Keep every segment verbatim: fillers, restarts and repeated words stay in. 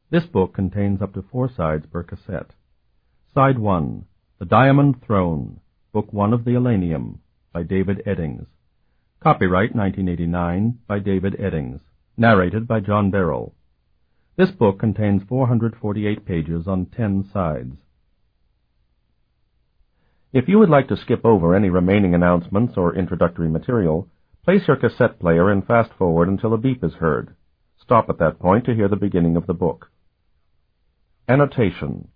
This book contains up to four sides per cassette. Side one, The Diamond Throne, Book one of the Elenium, by David Eddings. Copyright nineteen eighty-nine by David Eddings. Narrated by John Barrell. This book contains four hundred forty-eight pages on ten sides. If you would like to skip over any remaining announcements or introductory material, place your cassette player and fast forward until a beep is heard. Stop at that point to hear the beginning of the book. Annotation.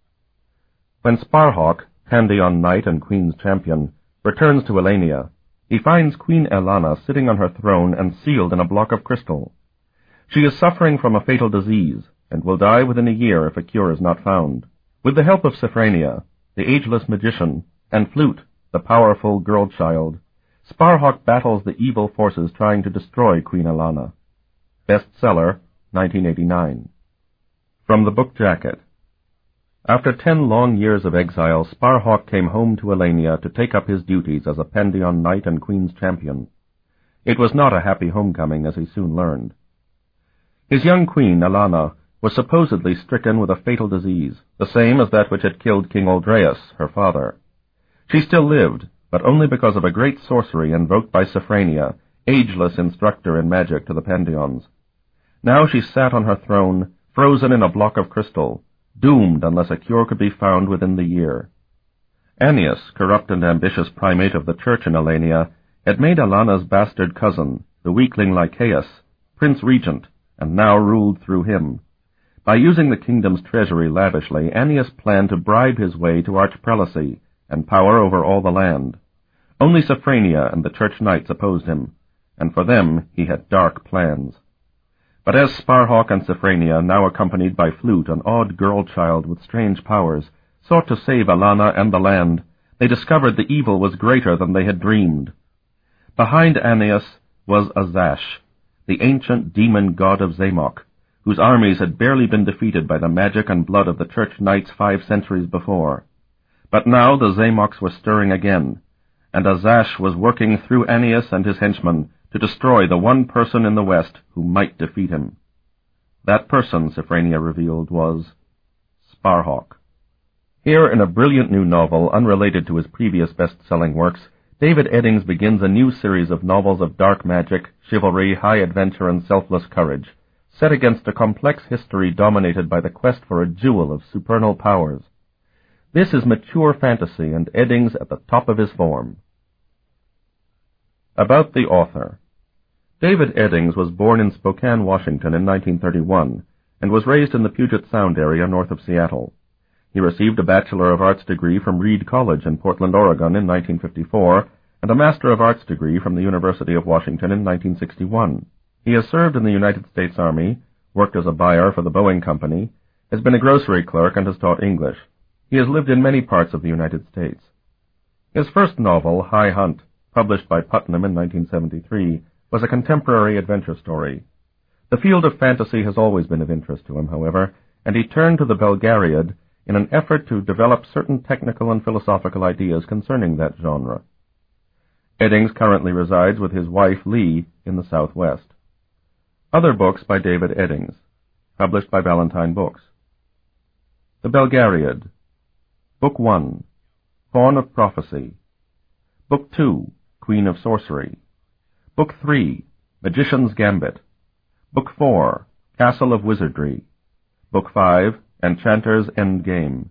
When Sparhawk, Pandion knight and Queen's champion, returns to Elenia, he finds Queen Elana sitting on her throne and sealed in a block of crystal. She is suffering from a fatal disease, and will die within a year if a cure is not found. With the help of Siphrania, the ageless magician, and Flute, the powerful girl-child, Sparhawk battles the evil forces trying to destroy Queen Elana. Bestseller, nineteen eighty-nine. From the book jacket. After ten long years of exile, Sparhawk came home to Elenia to take up his duties as a Pandion knight and Queen's champion. It was not a happy homecoming, as he soon learned. His young queen, Elana, was supposedly stricken with a fatal disease, the same as that which had killed King Aldreus, her father. She still lived, but only because of a great sorcery invoked by Siphrania, ageless instructor in magic to the Pandions. Now she sat on her throne, frozen in a block of crystal, doomed unless a cure could be found within the year. Annius, corrupt and ambitious primate of the church in Elenia, had made Elana's bastard cousin, the weakling Lycaeus, prince regent, and now ruled through him. By using the kingdom's treasury lavishly, Annius planned to bribe his way to archprelacy and power over all the land. Only Siphrania and the church knights opposed him, and for them he had dark plans. But as Sparhawk and Siphrania, now accompanied by Flute, an odd girl-child with strange powers, sought to save Elana and the land, they discovered the evil was greater than they had dreamed. Behind Annius was Azash, the ancient demon god of Zamok, whose armies had barely been defeated by the magic and blood of the church knights five centuries before. But now the Zamoks were stirring again, and Azash was working through Annius and his henchmen to destroy the one person in the West who might defeat him. That person, Siphrania revealed, was Sparhawk. Here, in a brilliant new novel unrelated to his previous best-selling works, David Eddings begins a new series of novels of dark magic, chivalry, high adventure, and selfless courage, set against a complex history dominated by the quest for a jewel of supernal powers. This is mature fantasy, and Eddings at the top of his form. About the author. David Eddings was born in Spokane, Washington in nineteen thirty-one, and was raised in the Puget Sound area north of Seattle. He received a Bachelor of Arts degree from Reed College in Portland, Oregon in nineteen fifty-four, and a Master of Arts degree from the University of Washington in nineteen sixty-one. He has served in the United States Army, worked as a buyer for the Boeing Company, has been a grocery clerk, and has taught English. He has lived in many parts of the United States. His first novel, High Hunt, published by Putnam in nineteen seventy-three, was a contemporary adventure story. The field of fantasy has always been of interest to him, however, and he turned to the Belgariad in an effort to develop certain technical and philosophical ideas concerning that genre. Eddings currently resides with his wife, Lee, in the Southwest. Other books by David Eddings, published by Ballantine Books. The Belgariad. Book one, Fawn of Prophecy. Book two, Queen of Sorcery. Book three, Magician's Gambit. Book four, Castle of Wizardry. Book five, Enchanter's Endgame.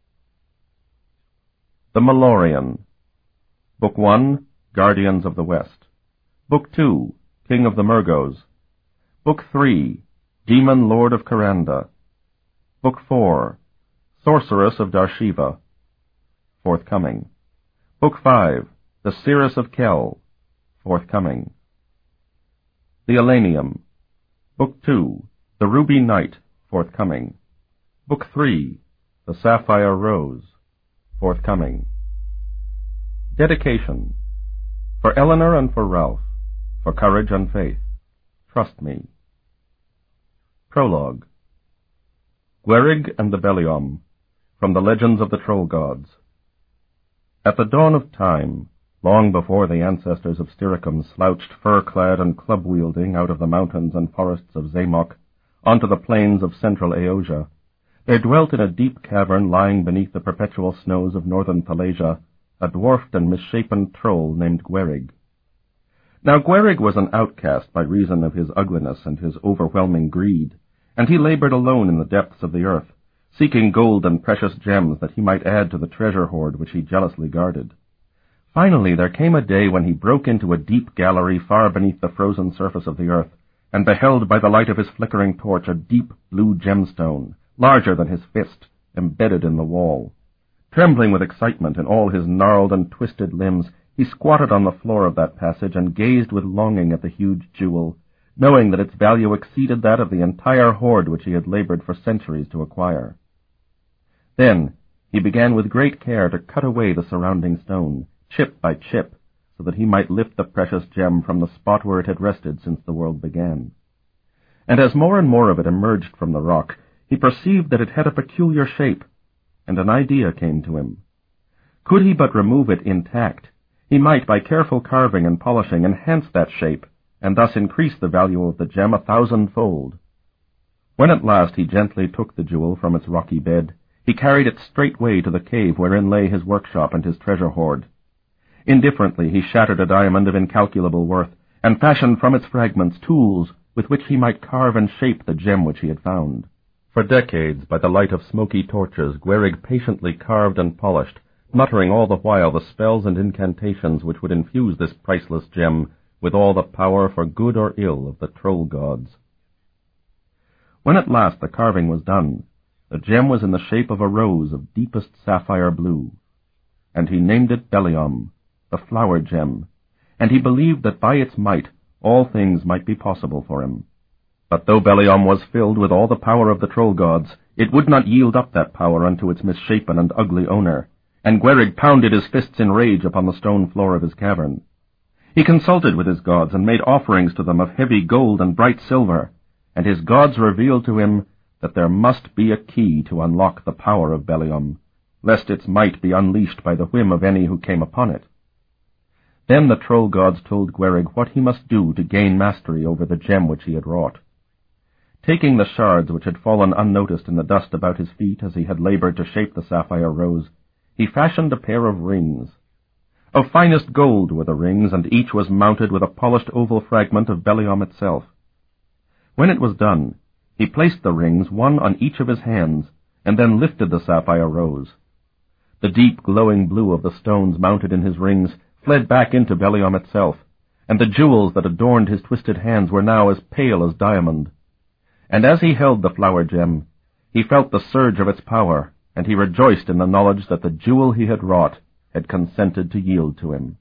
The Malorian. Book one, Guardians of the West. Book two, King of the Murgos. Book three, Demon Lord of Karanda. Book four, Sorceress of Darshiva. Forthcoming. Book five, The Seeress of Kel. Forthcoming. The Elenium. Book two, The Ruby Knight. Forthcoming. Book three, The Sapphire Rose. Forthcoming. Dedication. For Eleanor and for Ralph, for courage and faith. Trust me. Prologue. Gwerig and the Beliom, from the Legends of the Troll Gods. At the dawn of time, long before the ancestors of Styricum slouched fur-clad and club-wielding out of the mountains and forests of Zamok, onto the plains of central Aeosia, there dwelt in a deep cavern lying beneath the perpetual snows of northern Thalasia a dwarfed and misshapen troll named Gwerig. Now Gwerig was an outcast by reason of his ugliness and his overwhelming greed, and he labored alone in the depths of the earth, seeking gold and precious gems that he might add to the treasure hoard which he jealously guarded. Finally there came a day when he broke into a deep gallery far beneath the frozen surface of the earth, and beheld by the light of his flickering torch a deep blue gemstone, larger than his fist, embedded in the wall. Trembling with excitement in all his gnarled and twisted limbs, he squatted on the floor of that passage and gazed with longing at the huge jewel, knowing that its value exceeded that of the entire hoard which he had labored for centuries to acquire. Then he began with great care to cut away the surrounding stone, chip by chip, so that he might lift the precious gem from the spot where it had rested since the world began. And as more and more of it emerged from the rock, he perceived that it had a peculiar shape, and an idea came to him. Could he but remove it intact, he might, by careful carving and polishing, enhance that shape, and thus increase the value of the gem a thousandfold. When at last he gently took the jewel from its rocky bed, he carried it straightway to the cave wherein lay his workshop and his treasure hoard. Indifferently he shattered a diamond of incalculable worth, and fashioned from its fragments tools with which he might carve and shape the gem which he had found. For decades, by the light of smoky torches, Gwerig patiently carved and polished, muttering all the while the spells and incantations which would infuse this priceless gem with all the power for good or ill of the troll gods. When at last the carving was done, the gem was in the shape of a rose of deepest sapphire blue, and he named it Beliom, the flower gem, and he believed that by its might all things might be possible for him. But though Beliom was filled with all the power of the troll gods, it would not yield up that power unto its misshapen and ugly owner, and Gwerig pounded his fists in rage upon the stone floor of his cavern. He consulted with his gods and made offerings to them of heavy gold and bright silver, and his gods revealed to him that there must be a key to unlock the power of Beliom, lest its might be unleashed by the whim of any who came upon it. Then the troll gods told Gwerig what he must do to gain mastery over the gem which he had wrought. Taking the shards which had fallen unnoticed in the dust about his feet as he had labored to shape the sapphire rose, he fashioned a pair of rings. Of finest gold were the rings, and each was mounted with a polished oval fragment of Beliom itself. When it was done, he placed the rings one on each of his hands, and then lifted the sapphire rose. The deep glowing blue of the stones mounted in his rings fled back into Beliom itself, and the jewels that adorned his twisted hands were now as pale as diamond. And as he held the flower gem, he felt the surge of its power, and he rejoiced in the knowledge that the jewel he had wrought had consented to yield to him.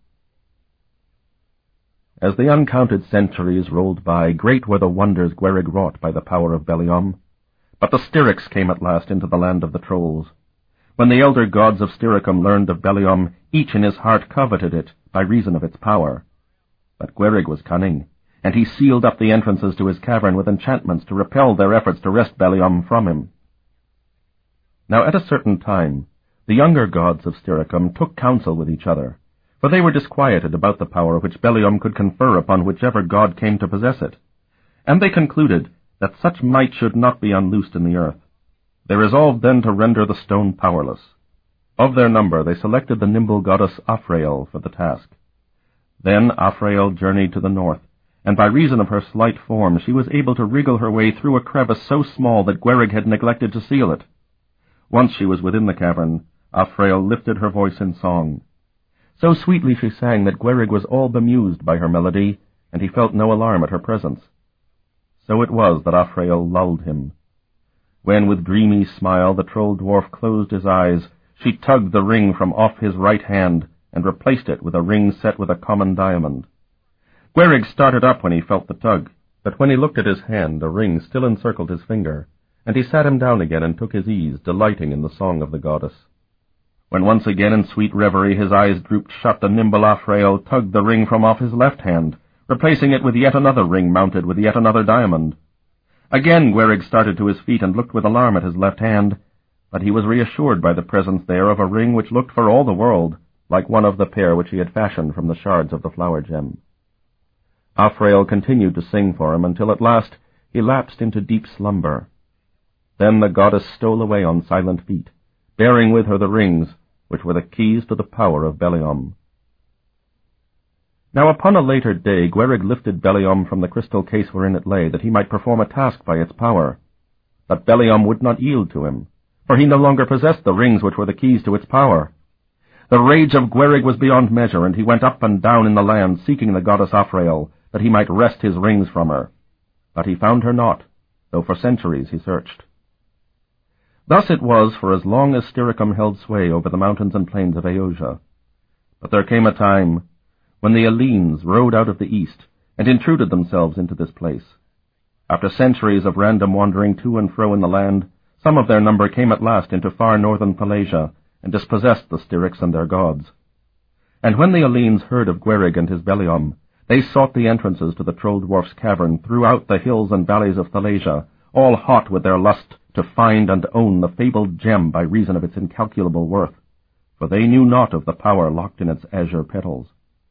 As the uncounted centuries rolled by, great were the wonders Gwerig wrought by the power of Beliom. But the Styrics came at last into the land of the trolls. When the elder gods of Styricum learned of Beliom, each in his heart coveted it by reason of its power. But Gwerig was cunning, and he sealed up the entrances to his cavern with enchantments to repel their efforts to wrest Beliom from him. Now at a certain time, the younger gods of Styricum took counsel with each other, for they were disquieted about the power which Beliom could confer upon whichever god came to possess it, and they concluded that such might should not be unloosed in the earth. They resolved then to render the stone powerless. Of their number they selected the nimble goddess Afrael for the task. Then Afrael journeyed to the north, and by reason of her slight form she was able to wriggle her way through a crevice so small that Gwerig had neglected to seal it. Once she was within the cavern, Afrael lifted her voice in song. So sweetly she sang that Gwerig was all bemused by her melody, and he felt no alarm at her presence. So it was that Afrael lulled him. When with dreamy smile the troll dwarf closed his eyes, she tugged the ring from off his right hand, and replaced it with a ring set with a common diamond. Gwerig started up when he felt the tug, but when he looked at his hand, the ring still encircled his finger, and he sat him down again and took his ease, delighting in the song of the goddess. When once again in sweet reverie his eyes drooped shut, the nimble Afrael tugged the ring from off his left hand, replacing it with yet another ring mounted with yet another diamond. Again Gwerig started to his feet and looked with alarm at his left hand, but he was reassured by the presence there of a ring which looked for all the world like one of the pair which he had fashioned from the shards of the flower gem. Afrael continued to sing for him until at last he lapsed into deep slumber. Then the goddess stole away on silent feet, bearing with her the rings, which were the keys to the power of Beliom. Now upon a later day Gwerig lifted Beliom from the crystal case wherein it lay, that he might perform a task by its power. But Beliom would not yield to him, for he no longer possessed the rings which were the keys to its power. The rage of Gwerig was beyond measure, and he went up and down in the land, seeking the goddess Afrael, that he might wrest his rings from her. But he found her not, though for centuries he searched. Thus it was for as long as Styricum held sway over the mountains and plains of Eosia. But there came a time when the Hellenes rode out of the east and intruded themselves into this place. After centuries of random wandering to and fro in the land, some of their number came at last into far northern Thalasia, and dispossessed the Styrics and their gods. And when the Hellenes heard of Gwerig and his Beliom, they sought the entrances to the Troll Dwarf's cavern throughout the hills and valleys of Thalasia, all hot with their lust to find and own the fabled gem by reason of its incalculable worth, for they knew not of the power locked in its azure petals.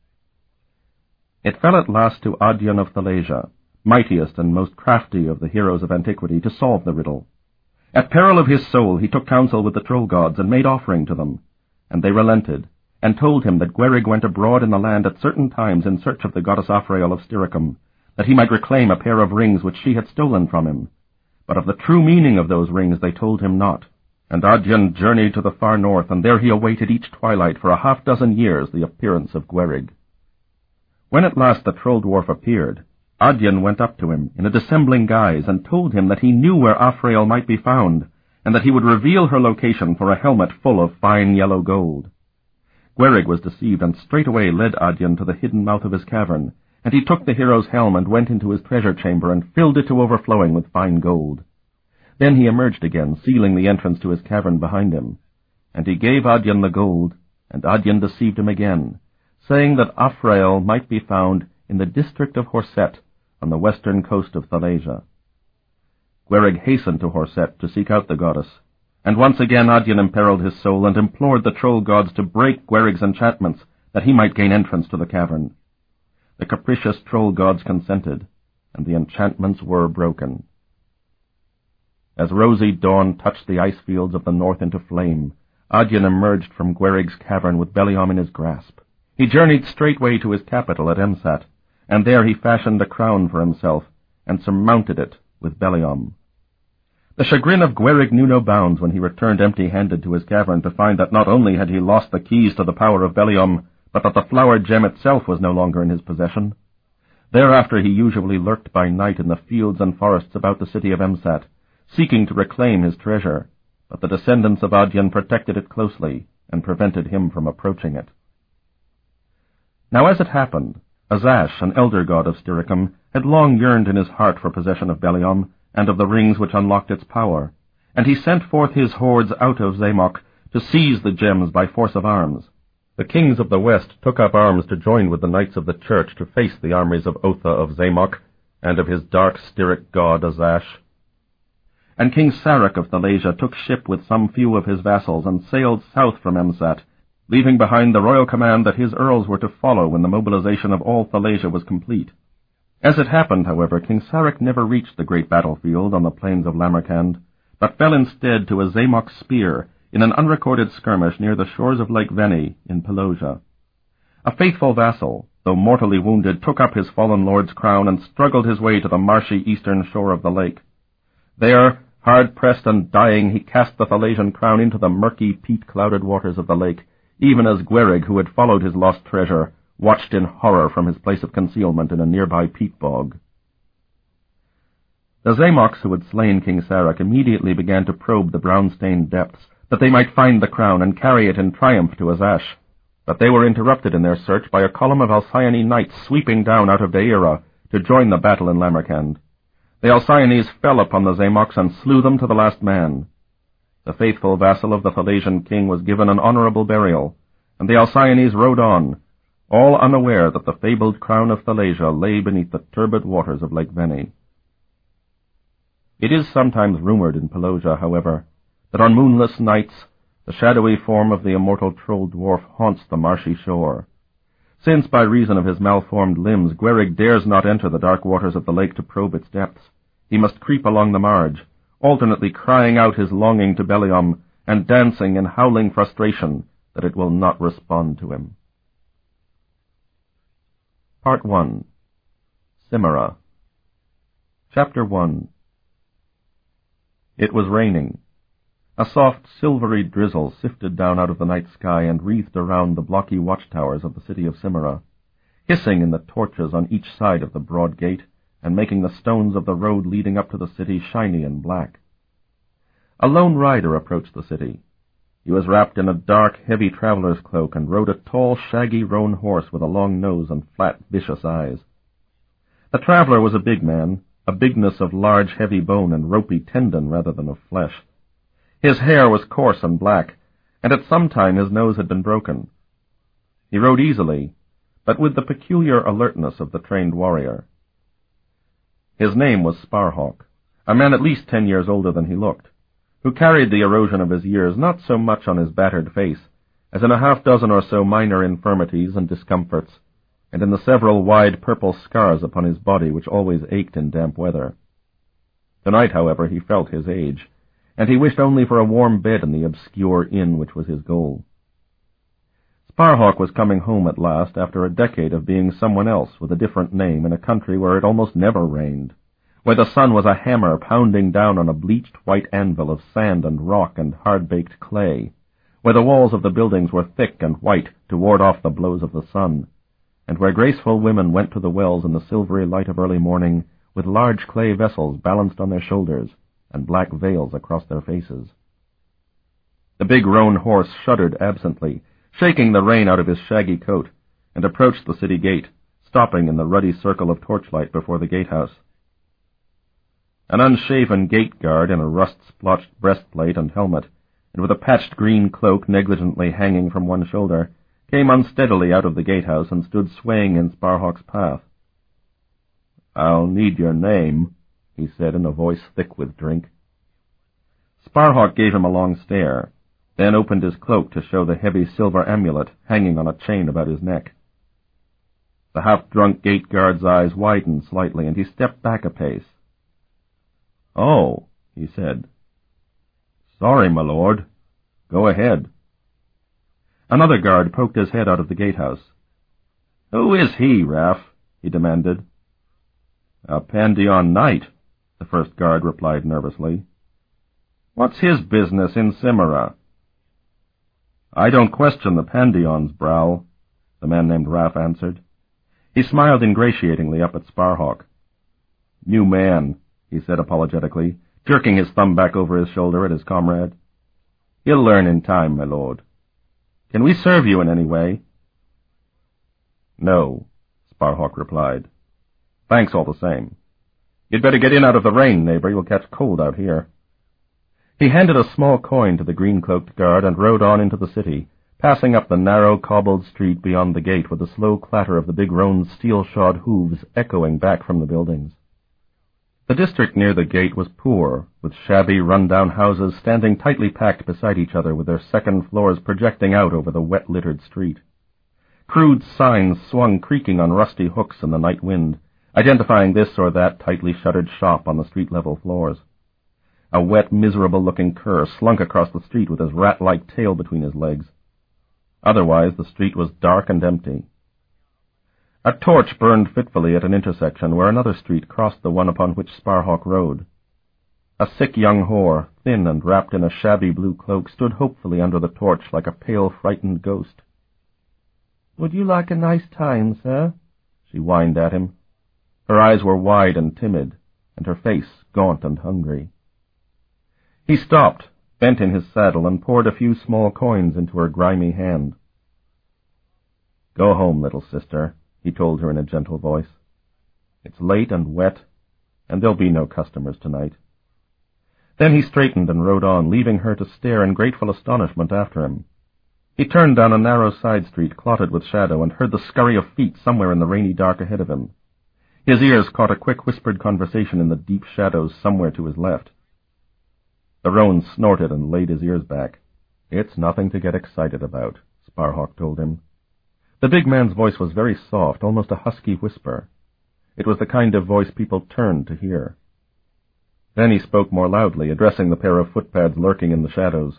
It fell at last to Adyan of Thalasia, mightiest and most crafty of the heroes of antiquity, to solve the riddle. At peril of his soul he took counsel with the troll gods and made offering to them, and they relented, and told him that Gwerig went abroad in the land at certain times in search of the goddess Afrael of Styricum, that he might reclaim a pair of rings which she had stolen from him. But of the true meaning of those rings they told him not, and Adyan journeyed to the far north, and there he awaited each twilight for a half-dozen years the appearance of Gwerig. When at last the troll dwarf appeared, Adyan went up to him in a dissembling guise and told him that he knew where Afrael might be found, and that he would reveal her location for a helmet full of fine yellow gold. Gwerig was deceived, and straightway led Adyan to the hidden mouth of his cavern, and he took the hero's helm and went into his treasure chamber and filled it to overflowing with fine gold. Then he emerged again, sealing the entrance to his cavern behind him. And he gave Adyan the gold, and Adyan deceived him again, saying that Afrael might be found in the district of Horset, on the western coast of Thalasia. Gwerig hastened to Horset to seek out the goddess, and once again Adyan imperiled his soul and implored the troll gods to break Gwerig's enchantments, that he might gain entrance to the cavern. The capricious troll gods consented, and the enchantments were broken. As rosy dawn touched the ice fields of the north into flame, Adyan emerged from Gwerig's cavern with Beliom in his grasp. He journeyed straightway to his capital at Emsat, and there he fashioned a crown for himself, and surmounted it with Beliom. The chagrin of Gwerig knew no bounds when he returned empty-handed to his cavern to find that not only had he lost the keys to the power of Beliom, but that the flower gem itself was no longer in his possession. Thereafter he usually lurked by night in the fields and forests about the city of Emsat, seeking to reclaim his treasure, but the descendants of Adyan protected it closely and prevented him from approaching it. Now as it happened, Azash, an elder god of Styricum, had long yearned in his heart for possession of Beliom, and of the rings which unlocked its power, and he sent forth his hordes out of Zamoc to seize the gems by force of arms. The kings of the west took up arms to join with the knights of the church to face the armies of Otha of Zamoc, and of his dark Styric god Azash. And King Sarek of Thalasia took ship with some few of his vassals, and sailed south from Emsat, leaving behind the royal command that his earls were to follow when the mobilization of all Thalasia was complete. As it happened, however, King Sarek never reached the great battlefield on the plains of Lamercand, but fell instead to a Zamoc spear in an unrecorded skirmish near the shores of Lake Veni in Pelosia. A faithful vassal, though mortally wounded, took up his fallen lord's crown and struggled his way to the marshy eastern shore of the lake. There, hard-pressed and dying, he cast the Thalasian crown into the murky, peat-clouded waters of the lake, even as Gwerig, who had followed his lost treasure, watched in horror from his place of concealment in a nearby peat bog. The Zamocs who had slain King Sarek immediately began to probe the brown-stained depths, that they might find the crown and carry it in triumph to Azash. But they were interrupted in their search by a column of Alcyone knights sweeping down out of Deira to join the battle in Lamercand. The Alcyones fell upon the Zamocs and slew them to the last man. The faithful vassal of the Thalasian king was given an honorable burial, and the Alcyones rode on, all unaware that the fabled crown of Thalasia lay beneath the turbid waters of Lake Veni. It is sometimes rumored in Pelosia, however, that on moonless nights the shadowy form of the immortal troll dwarf haunts the marshy shore. Since, by reason of his malformed limbs, Gwerig dares not enter the dark waters of the lake to probe its depths, He must creep along the marge, alternately crying out his longing to Beliom and dancing in howling frustration that it will not respond to him. Part one. Cimera. Chapter one. It was raining. A soft, silvery drizzle sifted down out of the night sky and wreathed around the blocky watchtowers of the city of Cimera, hissing in the torches on each side of the broad gate and making the stones of the road leading up to the city shiny and black. A lone rider approached the city. He was wrapped in a dark, heavy traveler's cloak and rode a tall, shaggy roan horse with a long nose and flat, vicious eyes. The traveler was a big man, a bigness of large, heavy bone and ropey tendon rather than of flesh. His hair was coarse and black, and at some time his nose had been broken. He rode easily, but with the peculiar alertness of the trained warrior. His name was Sparhawk, a man at least ten years older than he looked, who carried the erosion of his years not so much on his battered face as in a half-dozen or so minor infirmities and discomforts, and in the several wide purple scars upon his body which always ached in damp weather. Tonight, however, he felt his age, and he wished only for a warm bed in the obscure inn which was his goal. Sparhawk was coming home at last after a decade of being someone else with a different name in a country where it almost never rained, where the sun was a hammer pounding down on a bleached white anvil of sand and rock and hard-baked clay, where the walls of the buildings were thick and white to ward off the blows of the sun, and where graceful women went to the wells in the silvery light of early morning with large clay vessels balanced on their shoulders and black veils across their faces. The big roan horse shuddered absently, shaking the rain out of his shaggy coat, and approached the city gate, stopping in the ruddy circle of torchlight before the gatehouse. An unshaven gate guard in a rust-splotched breastplate and helmet, and with a patched green cloak negligently hanging from one shoulder, came unsteadily out of the gatehouse and stood swaying in Sparhawk's path. "I'll need your name," he said in a voice thick with drink. Sparhawk gave him a long stare, then opened his cloak to show the heavy silver amulet hanging on a chain about his neck. The half-drunk gate guard's eyes widened slightly, and he stepped back a pace. "Oh," he said. "Sorry, my lord. Go ahead." Another guard poked his head out of the gatehouse. "Who is he, Raff?" he demanded. "A Pandion knight," the first guard replied nervously. "What's his business in Cimera?" "I don't question the Pandion's brow," the man named Raff answered. He smiled ingratiatingly up at Sparhawk. "New man," he said apologetically, jerking his thumb back over his shoulder at his comrade. "He'll learn in time, my lord. Can we serve you in any way?" "No," Sparhawk replied. "Thanks all the same. You'd better get in out of the rain, neighbor. You'll catch cold out here." He handed a small coin to the green-cloaked guard and rode on into the city, passing up the narrow, cobbled street beyond the gate with the slow clatter of the big roan's steel-shod hooves echoing back from the buildings. The district near the gate was poor, with shabby, run-down houses standing tightly packed beside each other with their second floors projecting out over the wet-littered street. Crude signs swung creaking on rusty hooks in the night wind, identifying this or that tightly shuttered shop on the street-level floors. A wet, miserable-looking cur slunk across the street with his rat-like tail between his legs. Otherwise, the street was dark and empty. A torch burned fitfully at an intersection where another street crossed the one upon which Sparhawk rode. A sick young whore, thin and wrapped in a shabby blue cloak, stood hopefully under the torch like a pale, frightened ghost. "Would you like a nice time, sir?" she whined at him. Her eyes were wide and timid, and her face gaunt and hungry. He stopped, bent in his saddle, and poured a few small coins into her grimy hand. "Go home, little sister," he told her in a gentle voice. "It's late and wet, and there'll be no customers tonight." Then he straightened and rode on, leaving her to stare in grateful astonishment after him. He turned down a narrow side street clotted with shadow and heard the scurry of feet somewhere in the rainy dark ahead of him. His ears caught a quick whispered conversation in the deep shadows somewhere to his left. The roan snorted and laid his ears back. "It's nothing to get excited about," Sparhawk told him. The big man's voice was very soft, almost a husky whisper. It was the kind of voice people turned to hear. Then he spoke more loudly, addressing the pair of footpads lurking in the shadows.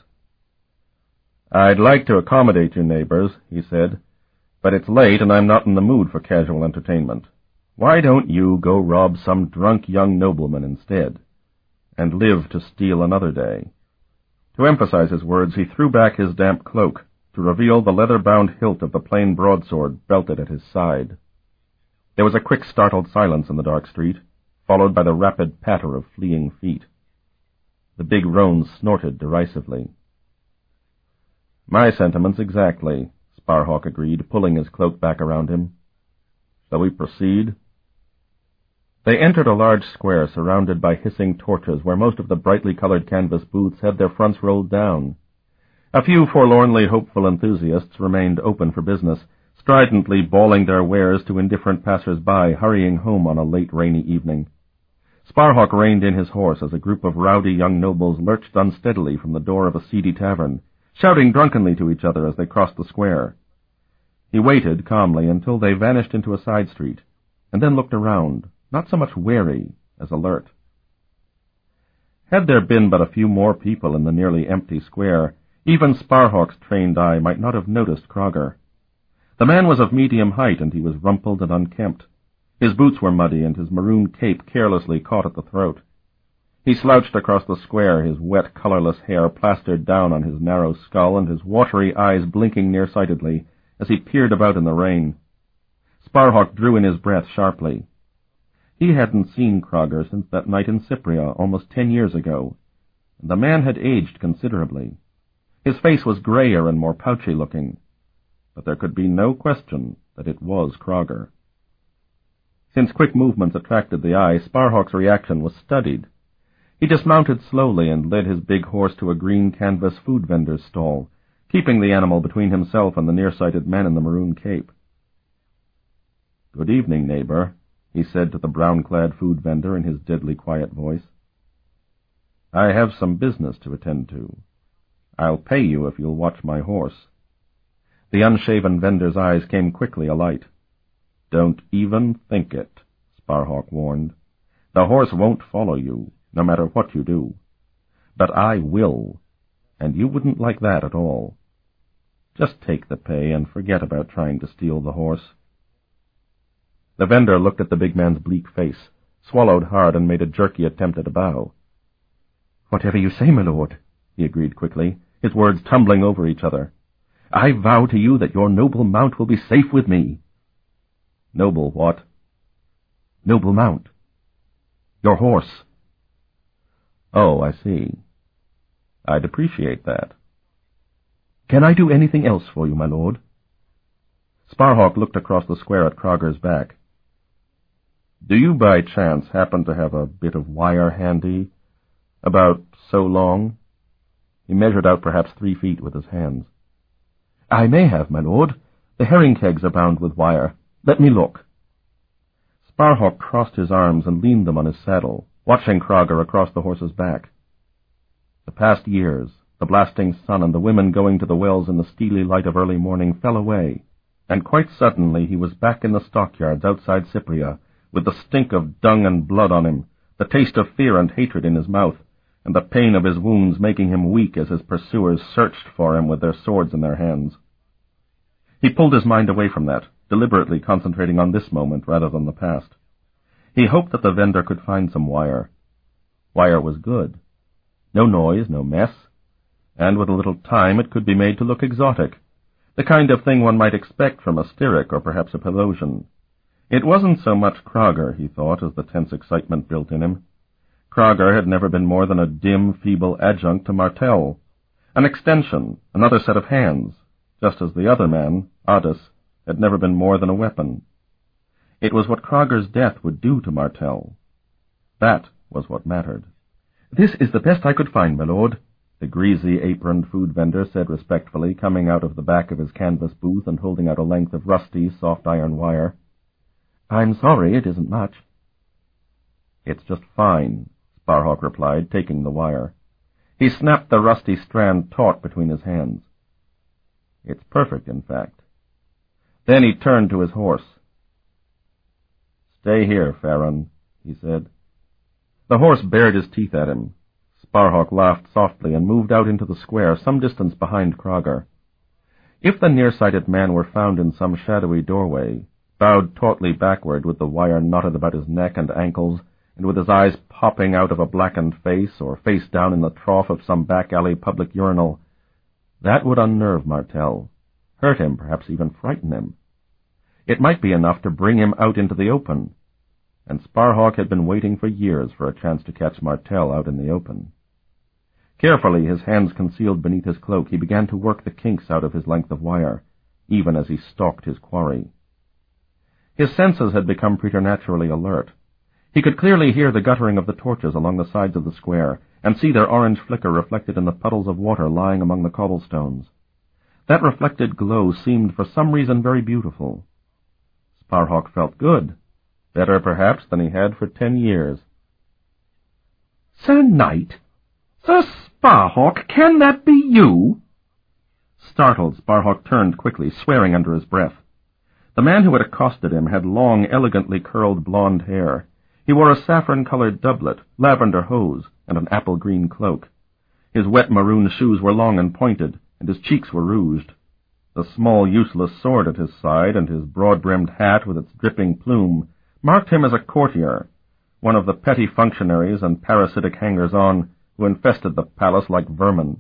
"I'd like to accommodate you, neighbors," he said, "but it's late and I'm not in the mood for casual entertainment. Why don't you go rob some drunk young nobleman instead, and live to steal another day?" To emphasize his words, he threw back his damp cloak to reveal the leather-bound hilt of the plain broadsword belted at his side. There was a quick, startled silence in the dark street, followed by the rapid patter of fleeing feet. The big roan snorted derisively. "My sentiments exactly," Sparhawk agreed, pulling his cloak back around him. "Shall we proceed?" They entered a large square surrounded by hissing torches where most of the brightly colored canvas booths had their fronts rolled down. A few forlornly hopeful enthusiasts remained open for business, stridently bawling their wares to indifferent passers-by hurrying home on a late rainy evening. Sparhawk reined in his horse as a group of rowdy young nobles lurched unsteadily from the door of a seedy tavern, shouting drunkenly to each other as they crossed the square. He waited calmly until they vanished into a side street, and then looked around, not so much wary as alert. Had there been but a few more people in the nearly empty square, even Sparhawk's trained eye might not have noticed Crogger. The man was of medium height, and he was rumpled and unkempt. His boots were muddy, and his maroon cape carelessly caught at the throat. He slouched across the square, his wet, colorless hair plastered down on his narrow skull and his watery eyes blinking nearsightedly as he peered about in the rain. Sparhawk drew in his breath sharply. He hadn't seen Crogger since that night in Cypria almost ten years ago, and the man had aged considerably. His face was grayer and more pouchy-looking, but there could be no question that it was Crogger. Since quick movements attracted the eye, Sparhawk's reaction was studied. He dismounted slowly and led his big horse to a green canvas food vendor's stall, keeping the animal between himself and the nearsighted man in the maroon cape. "Good evening, neighbor," he said to the brown-clad food vendor in his deadly quiet voice. "I have some business to attend to. I'll pay you if you'll watch my horse." The unshaven vendor's eyes came quickly alight. "Don't even think it," Sparhawk warned. "The horse won't follow you, no matter what you do. But I will, and you wouldn't like that at all. Just take the pay and forget about trying to steal the horse." The vendor looked at the big man's bleak face, swallowed hard, and made a jerky attempt at a bow. "Whatever you say, my lord," he agreed quickly, his words tumbling over each other. "I vow to you that your noble mount will be safe with me." "Noble what?" "Noble mount. Your horse." "Oh, I see. I'd appreciate that." "Can I do anything else for you, my lord?" Sparhawk looked across the square at Crogger's back. "Do you by chance happen to have a bit of wire handy? About so long?" He measured out perhaps three feet with his hands. "I may have, my lord. The herring kegs are bound with wire. Let me look." Sparhawk crossed his arms and leaned them on his saddle, watching Crogger across the horse's back. The past years, the blasting sun and the women going to the wells in the steely light of early morning fell away, and quite suddenly he was back in the stockyards outside Cypria, with the stink of dung and blood on him, the taste of fear and hatred in his mouth, and the pain of his wounds making him weak as his pursuers searched for him with their swords in their hands. He pulled his mind away from that, deliberately concentrating on this moment rather than the past. He hoped that the vendor could find some wire. Wire was good. No noise, no mess, and with a little time it could be made to look exotic, the kind of thing one might expect from a Styric or perhaps a Pelosian. It wasn't so much Crogger, he thought, as the tense excitement built in him. Crogger had never been more than a dim, feeble adjunct to Martell, an extension, another set of hands, just as the other man, Oddus, had never been more than a weapon. It was what Crogger's death would do to Martell. That was what mattered. "This is the best I could find, my lord," the greasy, aproned food vendor said respectfully, coming out of the back of his canvas booth and holding out a length of rusty, soft iron wire. "I'm sorry it isn't much." "It's just fine," Sparhawk replied, taking the wire. He snapped the rusty strand taut between his hands. "It's perfect, in fact." Then he turned to his horse. "Stay here, Farron," he said. The horse bared his teeth at him. Sparhawk laughed softly and moved out into the square some distance behind Cragar. If the nearsighted man were found in some shadowy doorway, bowed tautly backward with the wire knotted about his neck and ankles, and with his eyes popping out of a blackened face, or face down in the trough of some back-alley public urinal, that would unnerve Martel, hurt him, perhaps even frighten him. It might be enough to bring him out into the open, and Sparhawk had been waiting for years for a chance to catch Martel out in the open. Carefully, his hands concealed beneath his cloak, he began to work the kinks out of his length of wire, even as he stalked his quarry. His senses had become preternaturally alert. He could clearly hear the guttering of the torches along the sides of the square, and see their orange flicker reflected in the puddles of water lying among the cobblestones. That reflected glow seemed for some reason very beautiful. Sparhawk felt good, better perhaps than he had for ten years. Sir Knight? Sir Sparhawk, can that be you? Startled, Sparhawk turned quickly, swearing under his breath. The man who had accosted him had long, elegantly curled blonde hair. He wore a saffron-colored doublet, lavender hose, and an apple-green cloak. His wet maroon shoes were long and pointed, and his cheeks were rouged. The small, useless sword at his side, and his broad-brimmed hat with its dripping plume, marked him as a courtier, one of the petty functionaries and parasitic hangers-on who infested the palace like vermin.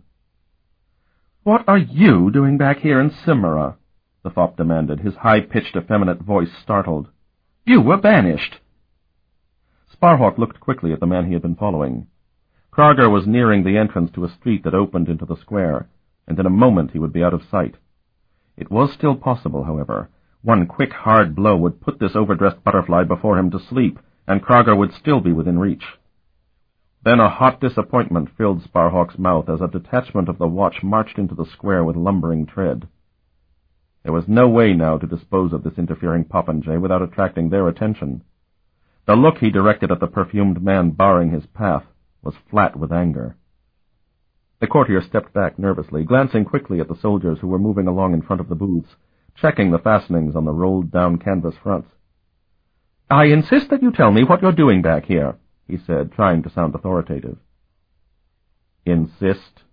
"What are you doing back here in Cimera?" the fop demanded, his high-pitched, effeminate voice startled. "You were banished." Sparhawk looked quickly at the man he had been following. Cragar was nearing the entrance to a street that opened into the square, and in a moment he would be out of sight. It was still possible, however. One quick, hard blow would put this overdressed butterfly before him to sleep, and Cragar would still be within reach. Then a hot disappointment filled Sparhawk's mouth as a detachment of the watch marched into the square with lumbering tread. There was no way now to dispose of this interfering popinjay without attracting their attention. The look he directed at the perfumed man barring his path was flat with anger. The courtier stepped back nervously, glancing quickly at the soldiers who were moving along in front of the booths, checking the fastenings on the rolled-down canvas fronts. "I insist that you tell me what you're doing back here," he said, trying to sound authoritative. "Insist?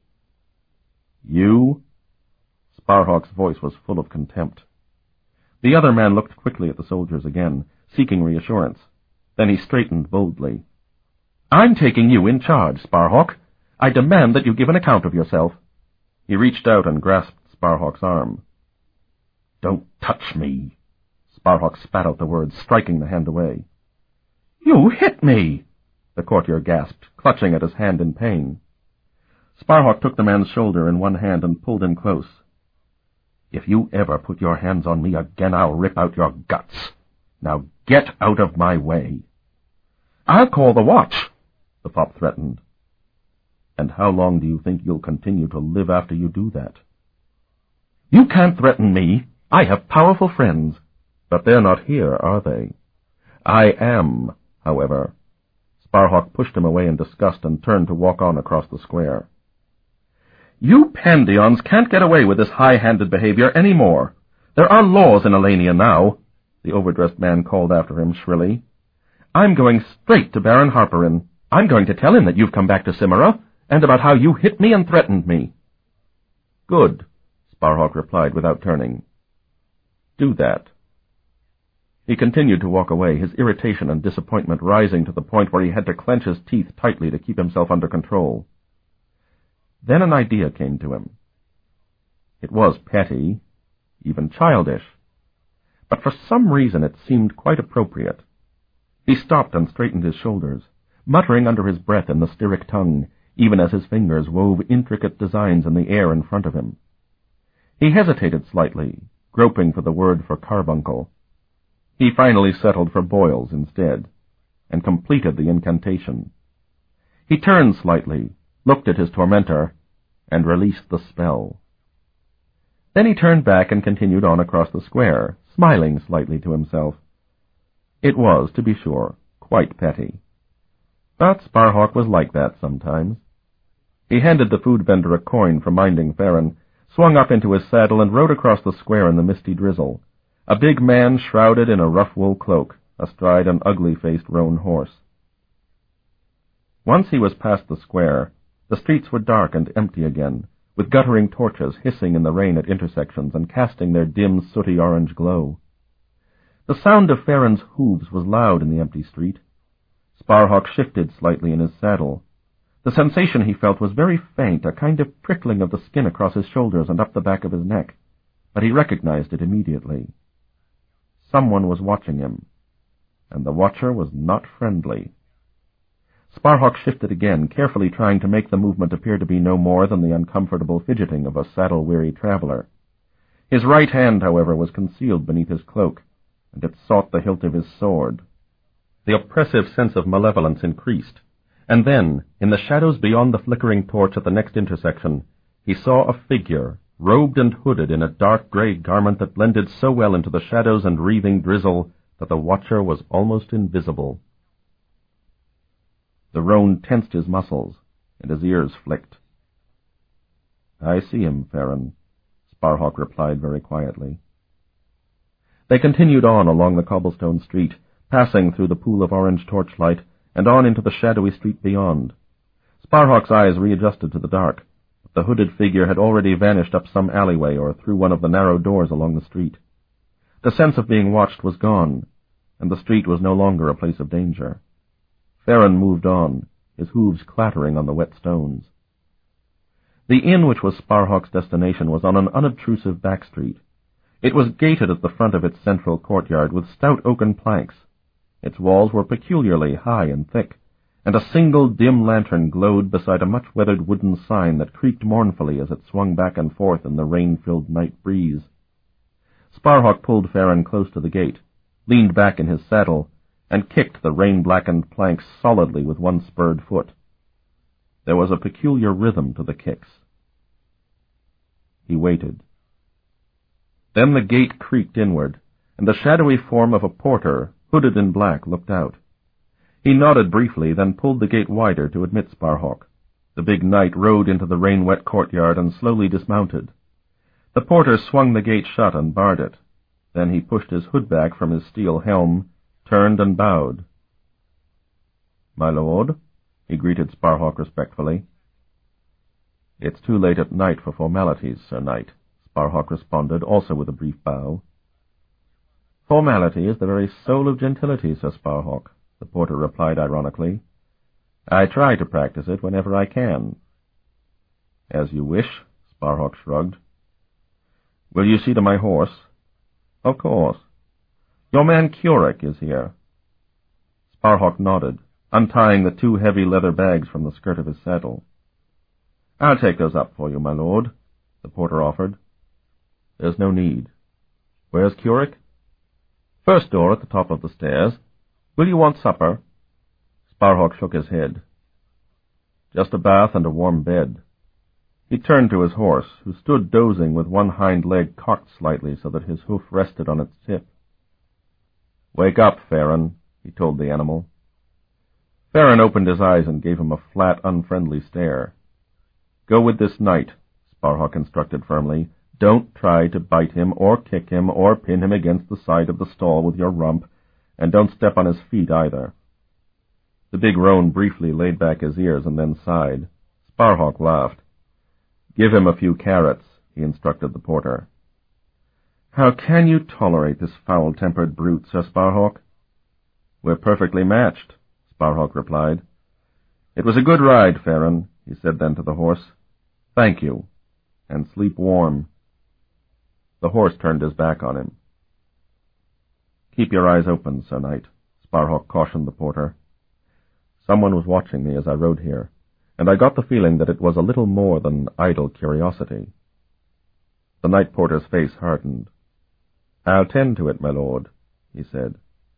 You?" Sparhawk's voice was full of contempt. The other man looked quickly at the soldiers again, seeking reassurance. Then he straightened boldly. "I'm taking you in charge, Sparhawk. I demand that you give an account of yourself." He reached out and grasped Sparhawk's arm. "Don't touch me!" Sparhawk spat out the words, striking the hand away. "You hit me!" the courtier gasped, clutching at his hand in pain. Sparhawk took the man's shoulder in one hand and pulled him close. "If you ever put your hands on me again, I'll rip out your guts. Now get out of my way." "I'll call the watch," the fop threatened. "And how long do you think you'll continue to live after you do that?" "You can't threaten me. I have powerful friends." "But they're not here, are they?" "I am, however." Sparhawk pushed him away in disgust and turned to walk on across the square. "You Pandions can't get away with this high-handed behavior any more. There are laws in Elenia now," the overdressed man called after him shrilly. "I'm going straight to Baron Harperin. I'm going to tell him that you've come back to Cimera, and about how you hit me and threatened me." "Good," Sparhawk replied without turning. "Do that." He continued to walk away, his irritation and disappointment rising to the point where he had to clench his teeth tightly to keep himself under control. Then an idea came to him. It was petty, even childish, but for some reason it seemed quite appropriate. He stopped and straightened his shoulders, muttering under his breath in the Styric tongue, even as his fingers wove intricate designs in the air in front of him. He hesitated slightly, groping for the word for carbuncle. He finally settled for boils instead, and completed the incantation. He turned slightly, looked at his tormentor, and released the spell. Then he turned back and continued on across the square, smiling slightly to himself. It was, to be sure, quite petty. But Sparhawk was like that sometimes. He handed the food vendor a coin for minding Farron, swung up into his saddle, and rode across the square in the misty drizzle, a big man shrouded in a rough wool cloak, astride an ugly-faced roan horse. Once he was past the square, the streets were dark and empty again, with guttering torches hissing in the rain at intersections and casting their dim, sooty orange glow. The sound of Farron's hooves was loud in the empty street. Sparhawk shifted slightly in his saddle. The sensation he felt was very faint, a kind of prickling of the skin across his shoulders and up the back of his neck, but he recognized it immediately. Someone was watching him, and the watcher was not friendly. Sparhawk shifted again, carefully trying to make the movement appear to be no more than the uncomfortable fidgeting of a saddle-weary traveler. His right hand, however, was concealed beneath his cloak, and it sought the hilt of his sword. The oppressive sense of malevolence increased, and then, in the shadows beyond the flickering torch at the next intersection, he saw a figure, robed and hooded in a dark gray garment that blended so well into the shadows and wreathing drizzle that the watcher was almost invisible. The roan tensed his muscles, and his ears flicked. "I see him, Farron," Sparhawk replied very quietly. They continued on along the cobblestone street, passing through the pool of orange torchlight, and on into the shadowy street beyond. Sparhawk's eyes readjusted to the dark, but the hooded figure had already vanished up some alleyway or through one of the narrow doors along the street. The sense of being watched was gone, and the street was no longer a place of danger. Farron moved on, his hooves clattering on the wet stones. The inn which was Sparhawk's destination was on an unobtrusive back street. It was gated at the front of its central courtyard with stout oaken planks. Its walls were peculiarly high and thick, and a single dim lantern glowed beside a much-weathered wooden sign that creaked mournfully as it swung back and forth in the rain-filled night breeze. Sparhawk pulled Farron close to the gate, leaned back in his saddle, and kicked the rain-blackened planks solidly with one spurred foot. There was a peculiar rhythm to the kicks. He waited. Then the gate creaked inward, and the shadowy form of a porter, hooded in black, looked out. He nodded briefly, then pulled the gate wider to admit Sparhawk. The big knight rode into the rain-wet courtyard and slowly dismounted. The porter swung the gate shut and barred it. Then he pushed his hood back from his steel helm, turned and bowed. "My lord," he greeted Sparhawk respectfully. "It's too late at night for formalities, Sir Knight," Sparhawk responded, also with a brief bow. "Formality is the very soul of gentility, Sir Sparhawk," the porter replied ironically. "I try to practice it whenever I can." "As you wish," Sparhawk shrugged. "Will you see to my horse?" "Of course. Your man Curick is here." Sparhawk nodded, untying the two heavy leather bags from the skirt of his saddle. "I'll take those up for you, my lord," the porter offered. "There's no need. Where's Curick?" "First door at the top of the stairs. Will you want supper?" Sparhawk shook his head. "Just a bath and a warm bed." He turned to his horse, who stood dozing with one hind leg cocked slightly so that his hoof rested on its tip. "Wake up, Farron," he told the animal. Farron opened his eyes and gave him a flat, unfriendly stare. "Go with this knight," Sparhawk instructed firmly. "Don't try to bite him or kick him or pin him against the side of the stall with your rump, and don't step on his feet either." The big roan briefly laid back his ears and then sighed. Sparhawk laughed. "Give him a few carrots," he instructed the porter. "How can you tolerate this foul-tempered brute, Sir Sparhawk?" "We're perfectly matched," Sparhawk replied. "It was a good ride, Farron," he said then to the horse. "Thank you, and sleep warm." The horse turned his back on him. "Keep your eyes open, Sir Knight," Sparhawk cautioned the porter. "Someone was watching me as I rode here, and I got the feeling that it was a little more than idle curiosity." The night porter's face hardened. "I'll tend to it, my lord," he said.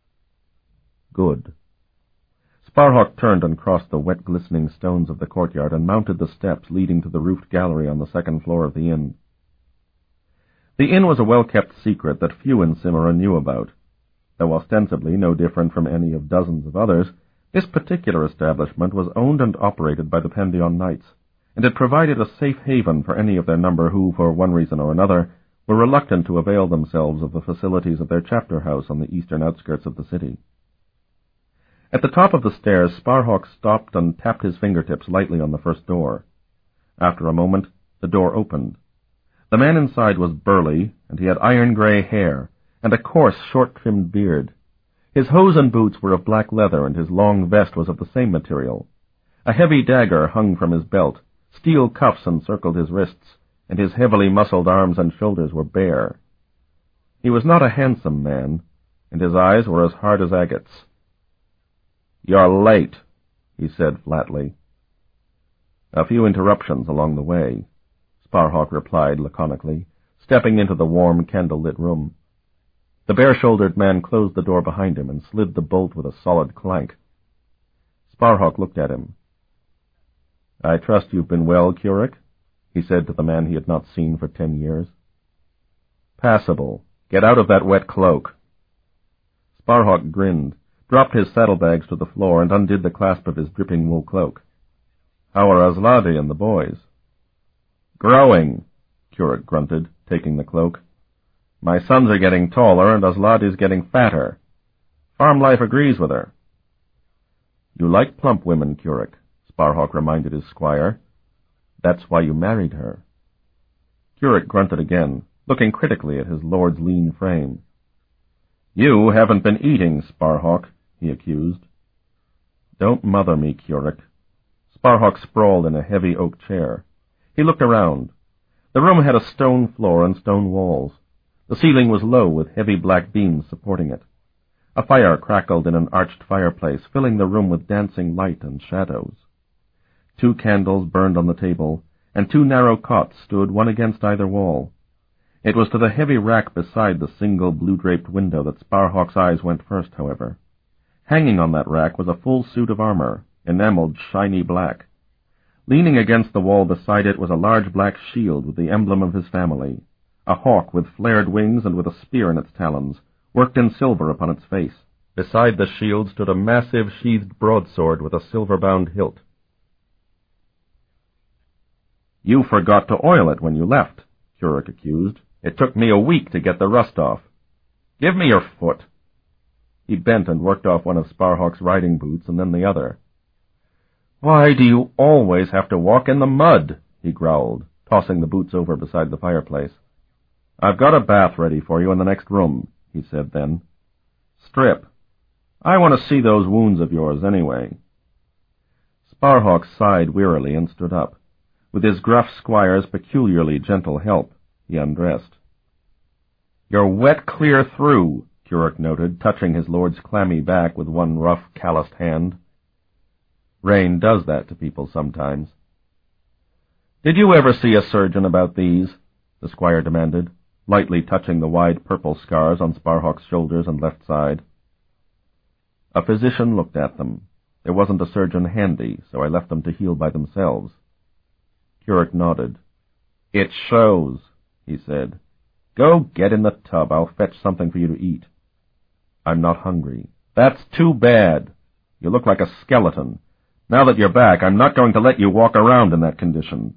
"Good." Sparhawk turned and crossed the wet, glistening stones of the courtyard and mounted the steps leading to the roofed gallery on the second floor of the inn. The inn was a well-kept secret that few in Cimmerian knew about. Though ostensibly no different from any of dozens of others, this particular establishment was owned and operated by the Pendion Knights, and it provided a safe haven for any of their number who, for one reason or another, were reluctant to avail themselves of the facilities of their chapter house on the eastern outskirts of the city. At the top of the stairs, Sparhawk stopped and tapped his fingertips lightly on the first door. After a moment, the door opened. The man inside was burly, and he had iron-gray hair and a coarse, short-trimmed beard. His hose and boots were of black leather, and his long vest was of the same material. A heavy dagger hung from his belt, steel cuffs encircled his wrists, and his heavily muscled arms and shoulders were bare. He was not a handsome man, and his eyes were as hard as agates. "You're late," he said flatly. "A few interruptions along the way," Sparhawk replied laconically, stepping into the warm, candle-lit room. The bare-shouldered man closed the door behind him and slid the bolt with a solid clank. Sparhawk looked at him. "I trust you've been well, Currick," he said to the man he had not seen for ten years. "Passable. Get out of that wet cloak." Sparhawk grinned, dropped his saddlebags to the floor, and undid the clasp of his dripping wool cloak. "How are Asladi and the boys?" "Growing," Currick grunted, taking the cloak. "My sons are getting taller, and Asladi's getting fatter. Farm life agrees with her." "You like plump women, Currick," Sparhawk reminded his squire. "That's why you married her." Currick grunted again, looking critically at his lord's lean frame. "You haven't been eating, Sparhawk," he accused. "Don't mother me, Currick." Sparhawk sprawled in a heavy oak chair. He looked around. The room had a stone floor and stone walls. The ceiling was low, with heavy black beams supporting it. A fire crackled in an arched fireplace, filling the room with dancing light and shadows. Two candles burned on the table, and two narrow cots stood one against either wall. It was to the heavy rack beside the single blue-draped window that Sparhawk's eyes went first, however. Hanging on that rack was a full suit of armor, enameled shiny black. Leaning against the wall beside it was a large black shield with the emblem of his family, a hawk with flared wings and with a spear in its talons, worked in silver upon its face. Beside the shield stood a massive sheathed broadsword with a silver-bound hilt. "You forgot to oil it when you left," Currick accused. "It took me a week to get the rust off. Give me your foot." He bent and worked off one of Sparhawk's riding boots and then the other. "Why do you always have to walk in the mud?" he growled, tossing the boots over beside the fireplace. "I've got a bath ready for you in the next room," he said then. "Strip. I want to see those wounds of yours anyway." Sparhawk sighed wearily and stood up. With his gruff squire's peculiarly gentle help, he undressed. "You're wet clear through," Currick noted, touching his lord's clammy back with one rough, calloused hand. "Rain does that to people sometimes." "Did you ever see a surgeon about these?" the squire demanded, lightly touching the wide purple scars on Sparhawk's shoulders and left side. A physician looked at them. There wasn't a surgeon handy, so I left them to heal by themselves. Currick nodded. "It shows," he said. "Go get in the tub. I'll fetch something for you to eat." "I'm not hungry." "That's too bad. You look like a skeleton. Now that you're back, I'm not going to let you walk around in that condition."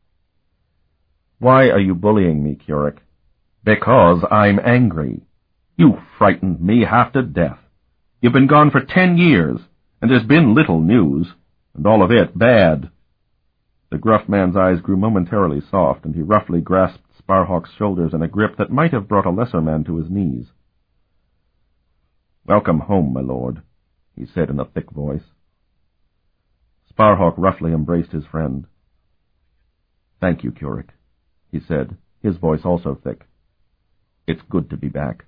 "Why are you bullying me, Currick?" "Because I'm angry. You frightened me half to death. You've been gone for ten years, and there's been little news, and all of it bad." The gruff man's eyes grew momentarily soft, and he roughly grasped Sparhawk's shoulders in a grip that might have brought a lesser man to his knees. "Welcome home, my lord," he said in a thick voice. Sparhawk roughly embraced his friend. "Thank you, Currick," he said, his voice also thick. "It's good to be back."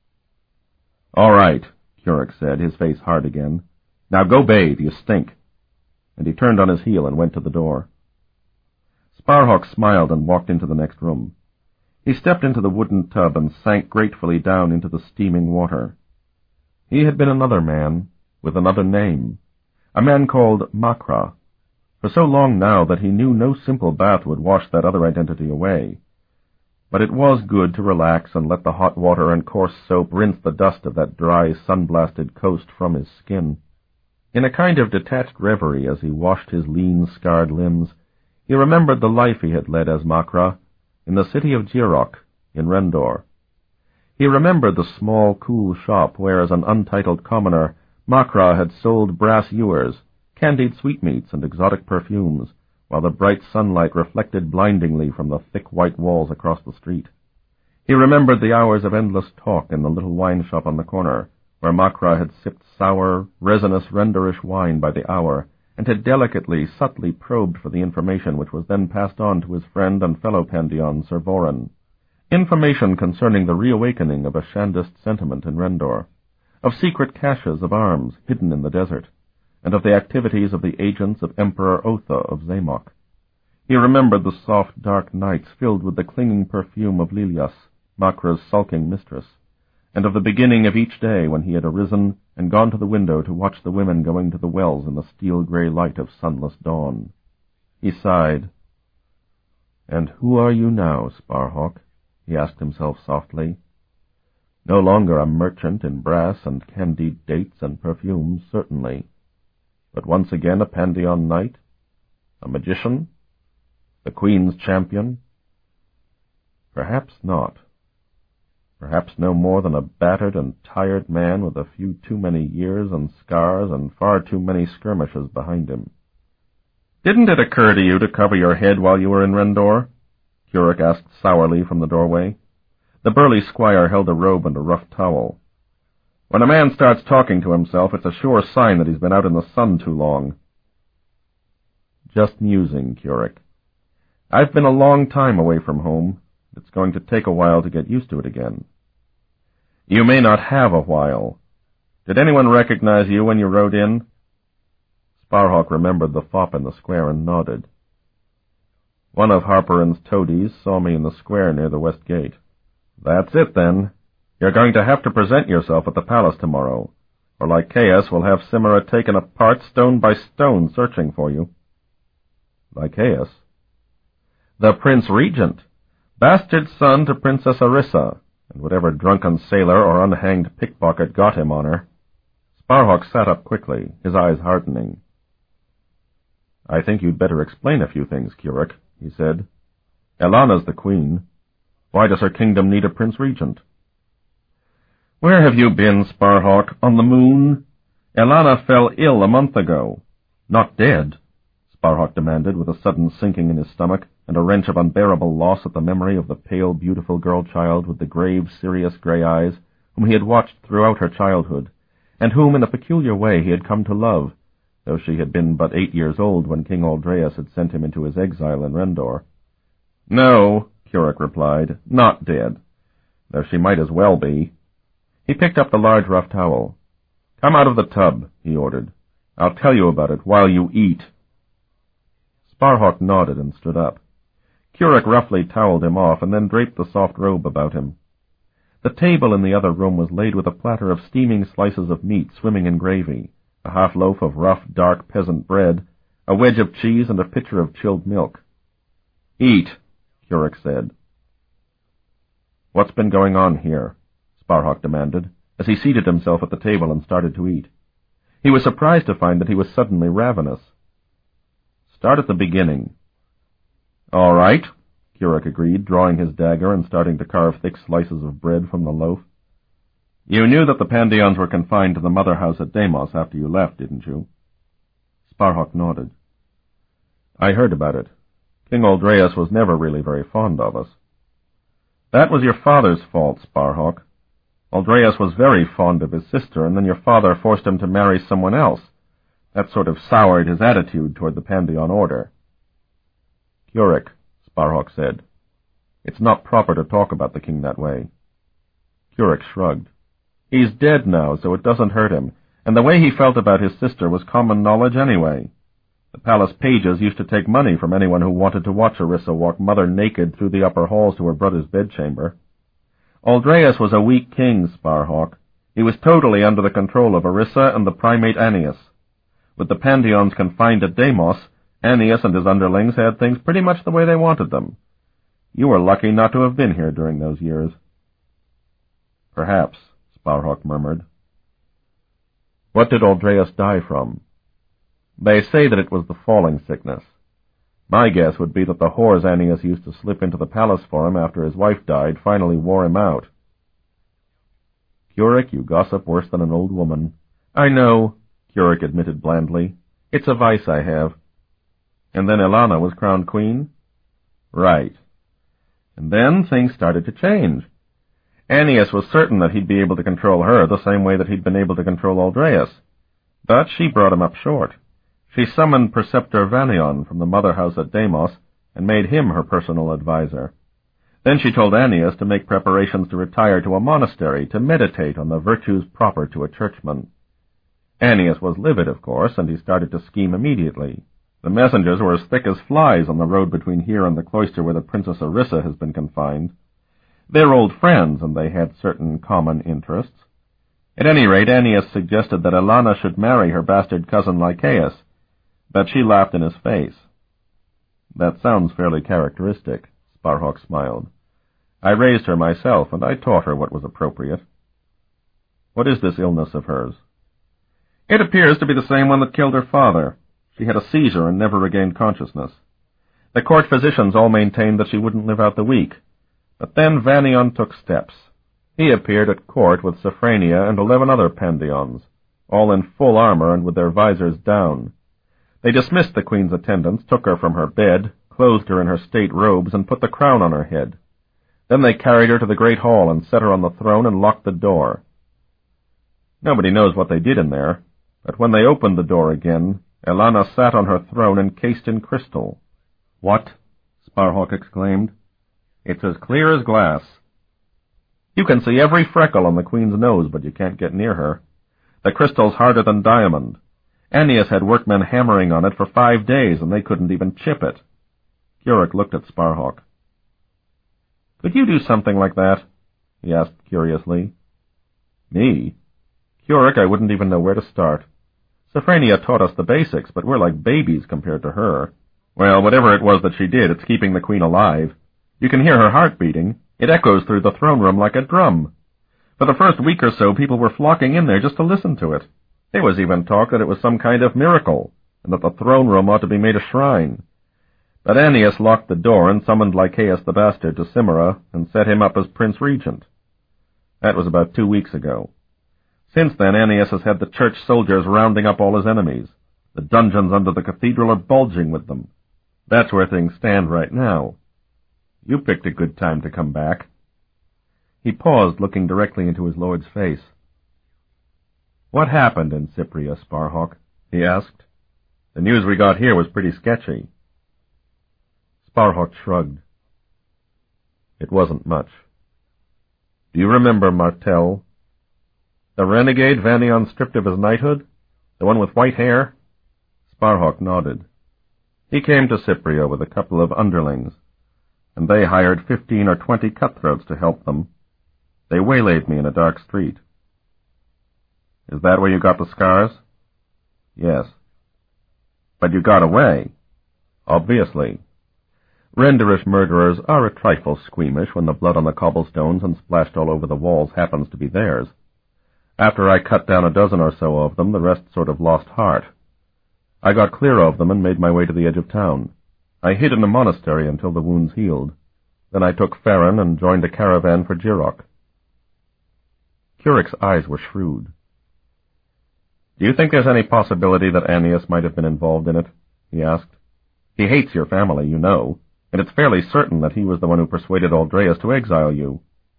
"All right," Currick said, his face hard again. "Now go bathe, you stink." And he turned on his heel and went to the door. Sparhawk smiled and walked into the next room. He stepped into the wooden tub and sank gratefully down into the steaming water. He had been another man, with another name, a man called Makra, for so long now that he knew no simple bath would wash that other identity away. But it was good to relax and let the hot water and coarse soap rinse the dust of that dry, sun-blasted coast from his skin. In a kind of detached reverie as he washed his lean, scarred limbs, he remembered the life he had led as Makra in the city of Jirok, in Rendor. He remembered the small, cool shop where, as an untitled commoner, Makra had sold brass ewers, candied sweetmeats, and exotic perfumes, while the bright sunlight reflected blindingly from the thick white walls across the street. He remembered the hours of endless talk in the little wine shop on the corner, where Makra had sipped sour, resinous renderish wine by the hour, and had delicately, subtly probed for the information which was then passed on to his friend and fellow Pandion, Sir Voran. Information concerning the reawakening of a Shandist sentiment in Rendor, of secret caches of arms hidden in the desert, and of the activities of the agents of Emperor Otha of Zamok. He remembered the soft, dark nights filled with the clinging perfume of Lilias, Makra's sulking mistress, and of the beginning of each day when he had arisen and gone to the window to watch the women going to the wells in the steel-grey light of sunless dawn. He sighed. "And who are you now, Sparhawk?" he asked himself softly. "No longer a merchant in brass and candied dates and perfumes, certainly, but once again a Pandion knight? A magician? The Queen's champion? Perhaps not. Perhaps no more than a battered and tired man with a few too many years and scars and far too many skirmishes behind him." "Didn't it occur to you to cover your head while you were in Rendor?" Currick asked sourly from the doorway. The burly squire held a robe and a rough towel. "When a man starts talking to himself, it's a sure sign that he's been out in the sun too long." "Just musing, Currick. I've been a long time away from home. It's going to take a while to get used to it again." "You may not have a while. Did anyone recognize you when you rode in?" Sparhawk remembered the fop in the square and nodded. "One of Harperan's toadies saw me in the square near the west gate." "That's it, then. You're going to have to present yourself at the palace tomorrow, or Lycaeus will have Cimera taken apart stone by stone searching for you." "Lycaeus?" "The Prince Regent, bastard son to Princess Arissa, and whatever drunken sailor or unhanged pickpocket got him on her." Sparhawk sat up quickly, his eyes hardening. "I think you'd better explain a few things, Currick," he said. "Elana's the queen. Why does her kingdom need a Prince Regent?" "Where have you been, Sparhawk? On the moon? Elana fell ill a month ago." "Not dead?" Sparhawk demanded, with a sudden sinking in his stomach and a wrench of unbearable loss at the memory of the pale, beautiful girl-child with the grave, serious grey eyes, whom he had watched throughout her childhood, and whom in a peculiar way he had come to love, though she had been but eight years old when King Aldreas had sent him into his exile in Rendor. "No," Currick replied, "not dead, though she might as well be." He picked up the large rough towel. "Come out of the tub," he ordered. "I'll tell you about it while you eat." Sparhawk nodded and stood up. Currick roughly toweled him off and then draped the soft robe about him. The table in the other room was laid with a platter of steaming slices of meat swimming in gravy, a half-loaf of rough, dark peasant bread, a wedge of cheese, and a pitcher of chilled milk. "Eat," Currick said. "What's been going on here?" Sparhawk demanded, as he seated himself at the table and started to eat. He was surprised to find that he was suddenly ravenous. "Start at the beginning." "All right," Currick agreed, drawing his dagger and starting to carve thick slices of bread from the loaf. "You knew that the Pandions were confined to the mother house at Deimos after you left, didn't you?" Sparhawk nodded. "I heard about it. King Aldreas was never really very fond of us." "That was your father's fault, Sparhawk. Aldreas was very fond of his sister, and then your father forced him to marry someone else. That sort of soured his attitude toward the Pandion order." "Currick," Sparhawk said, "it's not proper to talk about the king that way." Currick shrugged. "He's dead now, so it doesn't hurt him, and the way he felt about his sister was common knowledge anyway. The palace pages used to take money from anyone who wanted to watch Arissa walk mother naked through the upper halls to her brother's bedchamber. Aldreas was a weak king, Sparhawk. He was totally under the control of Arissa and the primate Annius. With the Pandions confined at Deimos, Annius and his underlings had things pretty much the way they wanted them. You were lucky not to have been here during those years." "Perhaps," Sparhawk murmured. "What did Aldreas die from?" "They say that it was the falling sickness. My guess would be that the whores Annius used to slip into the palace for him after his wife died finally wore him out." "Currick, you gossip worse than an old woman. I know, Keurig admitted blandly. It's a vice I have. And then Elana was crowned queen? Right. And then things started to change. Aeneas was certain that he'd be able to control her the same way that he'd been able to control Aldreus. But she brought him up short. She summoned Preceptor Vanion from the mother house at Deimos and made him her personal adviser. Then she told Aeneas to make preparations to retire to a monastery to meditate on the virtues proper to a churchman. Aeneas was livid, of course, and he started to scheme immediately. The messengers were as thick as flies on the road between here and the cloister where the Princess Orissa has been confined. They're old friends, and they had certain common interests. At any rate, Aeneas suggested that Elana should marry her bastard cousin Lycaeus, but she laughed in his face. That sounds fairly characteristic, Sparhawk smiled. I raised her myself, and I taught her what was appropriate. What is this illness of hers? It appears to be the same one that killed her father. She had a seizure and never regained consciousness. The court physicians all maintained that she wouldn't live out the week. But then Vanion took steps. He appeared at court with Sophronia and eleven other Pandions, all in full armor and with their visors down. They dismissed the queen's attendants, took her from her bed, clothed her in her state robes, and put the crown on her head. Then they carried her to the great hall and set her on the throne and locked the door. Nobody knows what they did in there, but when they opened the door again, Elana sat on her throne encased in crystal. What? Sparhawk exclaimed. It's as clear as glass. You can see every freckle on the queen's nose, but you can't get near her. The crystal's harder than diamond. Aeneas had workmen hammering on it for five days, and they couldn't even chip it. Keurig looked at Sparhawk. Could you do something like that? He asked curiously. Me? Keurig, I wouldn't even know where to start. Sophronia taught us the basics, but we're like babies compared to her. Well, whatever it was that she did, it's keeping the queen alive. You can hear her heart beating. It echoes through the throne room like a drum. For the first week or so, people were flocking in there just to listen to it. There was even talk that it was some kind of miracle, and that the throne room ought to be made a shrine. But Aeneas locked the door and summoned Lycaeus the bastard to Cimera and set him up as Prince Regent. That was about two weeks ago. Since then, Aeneas has had the church soldiers rounding up all his enemies. The dungeons under the cathedral are bulging with them. That's where things stand right now. You picked a good time to come back. He paused, looking directly into his lord's face. What happened in Cypria, Sparhawk? He asked. The news we got here was pretty sketchy. Sparhawk shrugged. It wasn't much. Do you remember Martel? The renegade Vanion stripped of his knighthood? The one with white hair? Sparhawk nodded. He came to Cypria with a couple of underlings, and they hired fifteen or twenty cutthroats to help them. They waylaid me in a dark street. Is that where you got the scars? Yes. But you got away. Obviously. Renderish murderers are a trifle squeamish when the blood on the cobblestones and splashed all over the walls happens to be theirs. After I cut down a dozen or so of them, the rest sort of lost heart. I got clear of them and made my way to the edge of town. I hid in a monastery until the wounds healed. Then I took Farron and joined a caravan for Jirok. Keurig's eyes were shrewd. Do you think there's any possibility that Aeneas might have been involved in it? He asked. He hates your family, you know, and it's fairly certain that he was the one who persuaded Aldreus to exile you.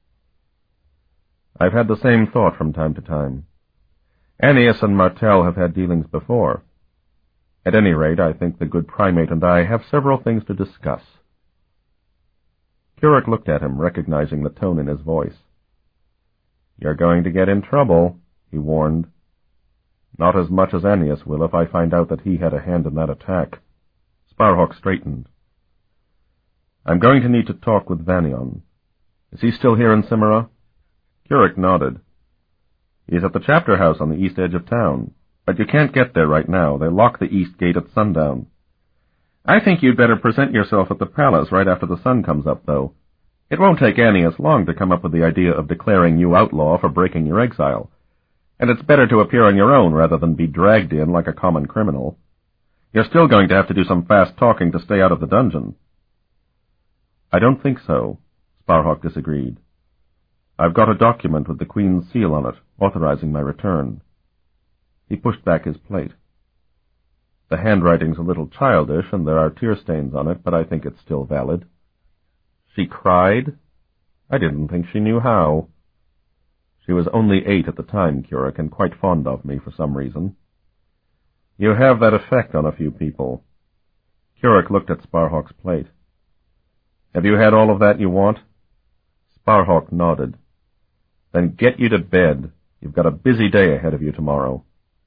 I've had the same thought from time to time. Aeneas and Martel have had dealings before. At any rate, I think the good primate and I have several things to discuss. Keurig looked at him, recognizing the tone in his voice. You're going to get in trouble, he warned. Not as much as Aeneas will if I find out that he had a hand in that attack. Sparhawk straightened. I'm going to need to talk with Vanion. Is he still here in Cimera? Keurig nodded. He's at the chapter house on the east edge of town, but you can't get there right now. They lock the east gate at sundown. I think you'd better present yourself at the palace right after the sun comes up, though. It won't take Aeneas long to come up with the idea of declaring you outlaw for breaking your exile, and it's better to appear on your own rather than be dragged in like a common criminal. You're still going to have to do some fast talking to stay out of the dungeon. I don't think so, Sparhawk disagreed. I've got a document with the Queen's seal on it, authorizing my return. He pushed back his plate. The handwriting's a little childish, and there are tear stains on it, but I think it's still valid. She cried? I didn't think she knew how. She was only eight at the time, Currick, and quite fond of me for some reason. You have that effect on a few people. Currick looked at Sparhawk's plate. Have you had all of that you want? Sparhawk nodded. Then get you to bed. You've got a busy day ahead of you tomorrow.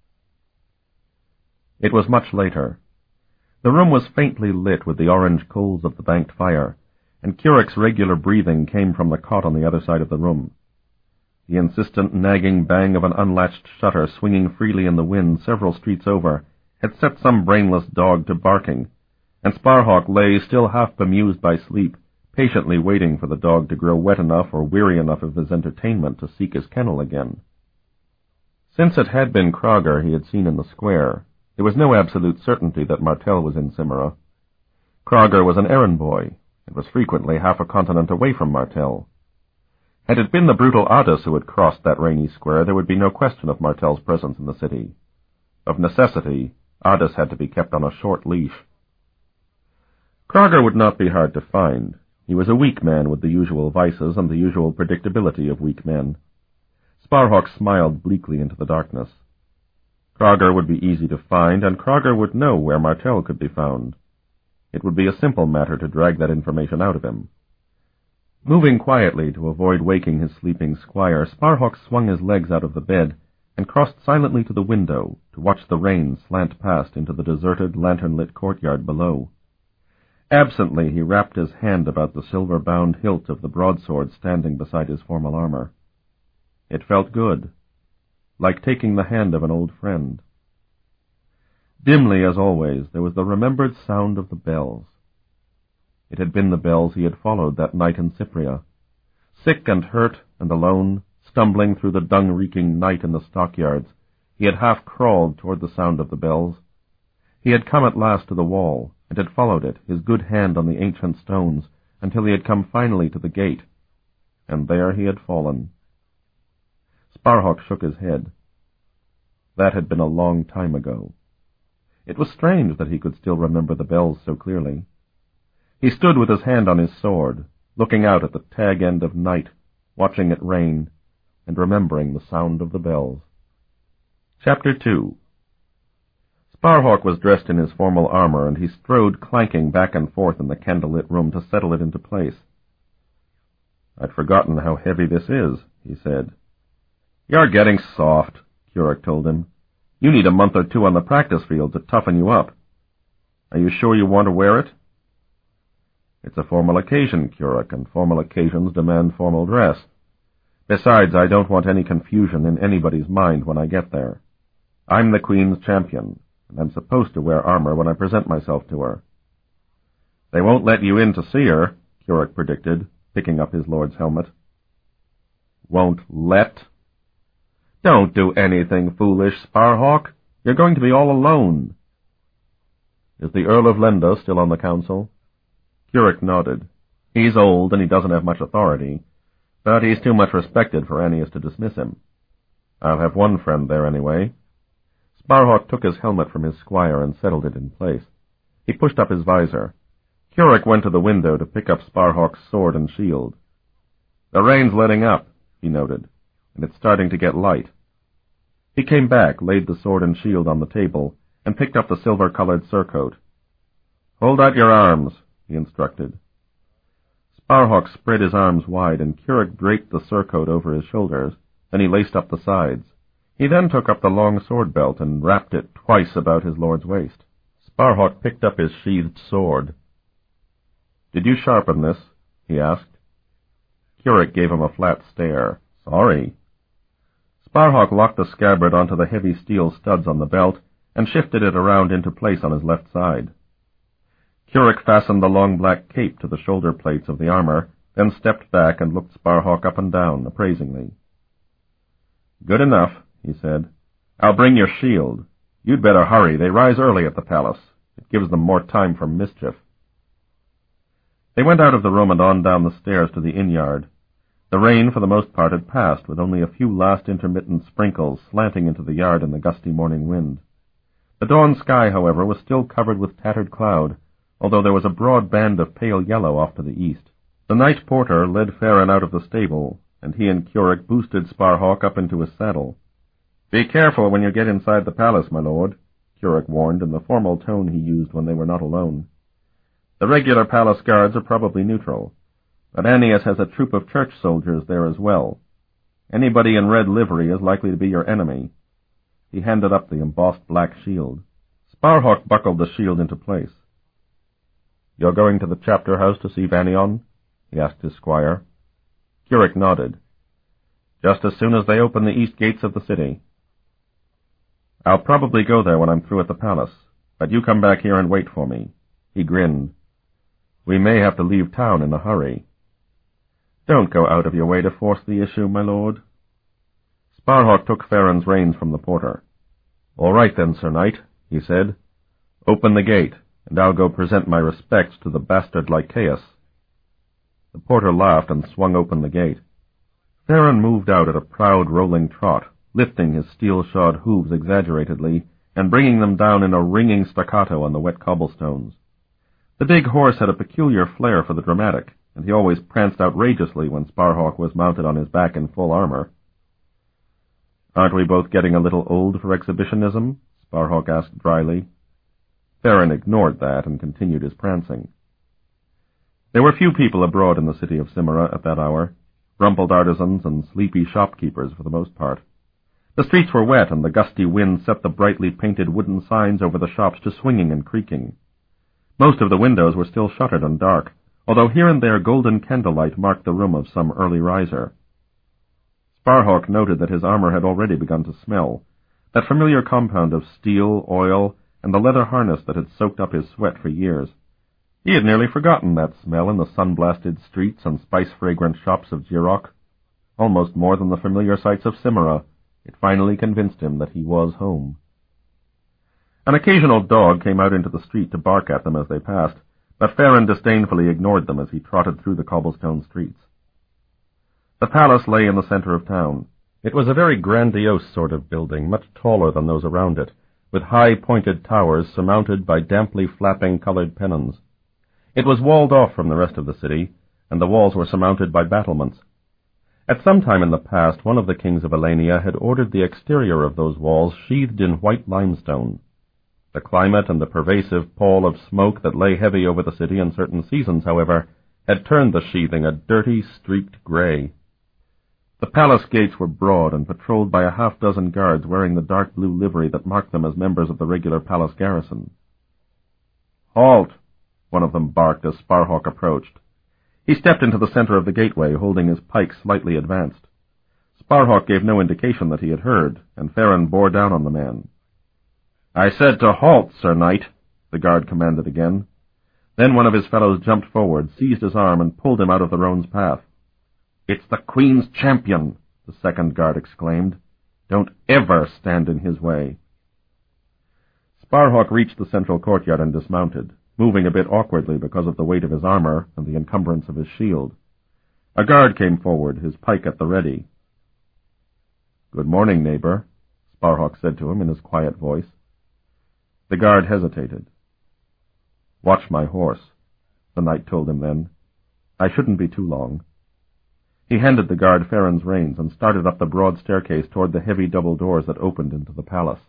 It was much later. The room was faintly lit with the orange coals of the banked fire, and Currick's regular breathing came from the cot on the other side of the room. The insistent nagging bang of an unlatched shutter swinging freely in the wind several streets over had set some brainless dog to barking, and Sparhawk lay, still half bemused by sleep, patiently waiting for the dog to grow wet enough or weary enough of his entertainment to seek his kennel again. Since it had been Krogger he had seen in the square, there was no absolute certainty that Martell was in Cimera. Krogger was an errand boy, and was frequently half a continent away from Martell. Had it been the brutal Addis who had crossed that rainy square, there would be no question of Martell's presence in the city. Of necessity, Addis had to be kept on a short leash. Krogger would not be hard to find. He was a weak man with the usual vices and the usual predictability of weak men. Sparhawk smiled bleakly into the darkness. Krogger would be easy to find, and Krogger would know where Martell could be found. It would be a simple matter to drag that information out of him. Moving quietly to avoid waking his sleeping squire, Sparhawk swung his legs out of the bed and crossed silently to the window to watch the rain slant past into the deserted, lantern-lit courtyard below. Absently he wrapped his hand about the silver-bound hilt of the broadsword standing beside his formal armor. It felt good, like taking the hand of an old friend. Dimly, as always, there was the remembered sound of the bells. It had been the bells he had followed that night in Cypria. Sick and hurt and alone, stumbling through the dung-reeking night in the stockyards, he had half crawled toward the sound of the bells. He had come at last to the wall, and had followed it, his good hand on the ancient stones, until he had come finally to the gate. And there he had fallen. Sparhawk shook his head. That had been a long time ago. It was strange that he could still remember the bells so clearly. He stood with his hand on his sword, looking out at the tag end of night, watching it rain, and remembering the sound of the bells. Chapter two. Sparhawk was dressed in his formal armor, and he strode clanking back and forth in the candle-lit room to settle it into place. I'd forgotten how heavy this is, he said. You're getting soft, Currick told him. You need a month or two on the practice field to toughen you up. Are you sure you want to wear it? It's a formal occasion, Currick, and formal occasions demand formal dress. Besides, I don't want any confusion in anybody's mind when I get there. I'm the Queen's champion, and I'm supposed to wear armor when I present myself to her. They won't let you in to see her, Currick predicted, picking up his lord's helmet. Won't let? Don't do anything foolish, Sparhawk. You're going to be all alone. Is the Earl of Lenda still on the council? Currick nodded. He's old, and he doesn't have much authority, but he's too much respected for Annius to dismiss him. I'll have one friend there anyway. Sparhawk took his helmet from his squire and settled it in place. He pushed up his visor. Currick went to the window to pick up Sparhawk's sword and shield. The rain's letting up, he noted, and it's starting to get light. He came back, laid the sword and shield on the table, and picked up the silver-colored surcoat. Hold out your arms, he instructed. Sparhawk spread his arms wide, and Currick draped the surcoat over his shoulders. Then he laced up the sides. He then took up the long sword belt and wrapped it twice about his lord's waist. Sparhawk picked up his sheathed sword. Did you sharpen this? He asked. Currick gave him a flat stare. Sorry. Sparhawk locked the scabbard onto the heavy steel studs on the belt and shifted it around into place on his left side. Currick fastened the long black cape to the shoulder plates of the armor, then stepped back and looked Sparhawk up and down, appraisingly. Good enough, he said. I'll bring your shield. You'd better hurry. They rise early at the palace. It gives them more time for mischief. They went out of the room and on down the stairs to the inn-yard. The rain for the most part had passed, with only a few last intermittent sprinkles slanting into the yard in the gusty morning wind. The dawn sky, however, was still covered with tattered cloud, although there was a broad band of pale yellow off to the east. The night porter led Farron out of the stable, and he and Currick boosted Sparhawk up into his saddle. "Be careful when you get inside the palace, my lord," Currick warned in the formal tone he used when they were not alone. "The regular palace guards are probably neutral, but Annius has a troop of church soldiers there as well. Anybody in red livery is likely to be your enemy." He handed up the embossed black shield. Sparhawk buckled the shield into place. "You're going to the chapter house to see Vanion?" he asked his squire. Currick nodded. "Just as soon as they open the east gates of the city." "I'll probably go there when I'm through at the palace, but you come back here and wait for me." He grinned. "We may have to leave town in a hurry." "Don't go out of your way to force the issue, my lord." Sparhawk took Farron's reins from the porter. "All right then, Sir Knight," he said. "Open the gate, and I'll go present my respects to the bastard Lycaeus." The porter laughed and swung open the gate. Farron moved out at a proud rolling trot, lifting his steel-shod hooves exaggeratedly and bringing them down in a ringing staccato on the wet cobblestones. The big horse had a peculiar flair for the dramatic, and he always pranced outrageously when Sparhawk was mounted on his back in full armor. "Aren't we both getting a little old for exhibitionism?" Sparhawk asked dryly. Farron ignored that and continued his prancing. There were few people abroad in the city of Cimera at that hour, rumpled artisans and sleepy shopkeepers for the most part. The streets were wet, and the gusty wind set the brightly painted wooden signs over the shops to swinging and creaking. Most of the windows were still shuttered and dark, although here and there golden candlelight marked the room of some early riser. Sparhawk noted that his armor had already begun to smell, that familiar compound of steel, oil, and the leather harness that had soaked up his sweat for years. He had nearly forgotten that smell in the sun-blasted streets and spice-fragrant shops of Giroc. Almost more than the familiar sights of Cimera, it finally convinced him that he was home. An occasional dog came out into the street to bark at them as they passed, but Farron disdainfully ignored them as he trotted through the cobblestone streets. The palace lay in the center of town. It was a very grandiose sort of building, much taller than those around it, with high pointed towers surmounted by damply flapping colored pennons. It was walled off from the rest of the city, and the walls were surmounted by battlements. At some time in the past, one of the kings of Elenia had ordered the exterior of those walls sheathed in white limestone. The climate and the pervasive pall of smoke that lay heavy over the city in certain seasons, however, had turned the sheathing a dirty, streaked gray. The palace gates were broad and patrolled by a half-dozen guards wearing the dark blue livery that marked them as members of the regular palace garrison. "Halt!" one of them barked as Sparhawk approached. He stepped into the center of the gateway, holding his pike slightly advanced. Sparhawk gave no indication that he had heard, and Farron bore down on the man. "I said to halt, Sir Knight," the guard commanded again. Then one of his fellows jumped forward, seized his arm, and pulled him out of the roan's path. "It's the Queen's champion," the second guard exclaimed. "Don't ever stand in his way." Sparhawk reached the central courtyard and dismounted, moving a bit awkwardly because of the weight of his armor and the encumbrance of his shield. A guard came forward, his pike at the ready. "Good morning, neighbor," Sparhawk said to him in his quiet voice. The guard hesitated. "Watch my horse," the knight told him then. "I shouldn't be too long." He handed the guard Farron's reins and started up the broad staircase toward the heavy double doors that opened into the palace.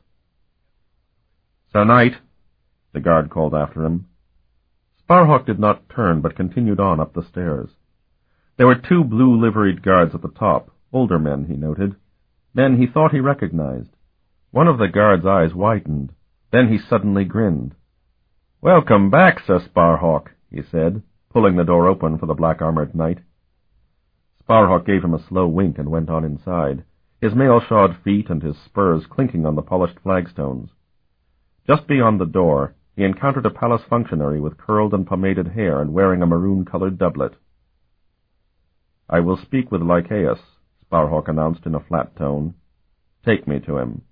"Sir Knight," the guard called after him. Sparhawk did not turn, but continued on up the stairs. There were two blue-liveried guards at the top, older men, he noted. Men he thought he recognized. One of the guards' eyes widened. Then he suddenly grinned. "Welcome back, Sir Sparhawk," he said, pulling the door open for the black-armored knight. Sparhawk gave him a slow wink and went on inside, his mail-shod feet and his spurs clinking on the polished flagstones. Just beyond the door, he encountered a palace functionary with curled and pomaded hair and wearing a maroon-colored doublet. "I will speak with Lycaeus," Sparhawk announced in a flat tone. "Take me to him."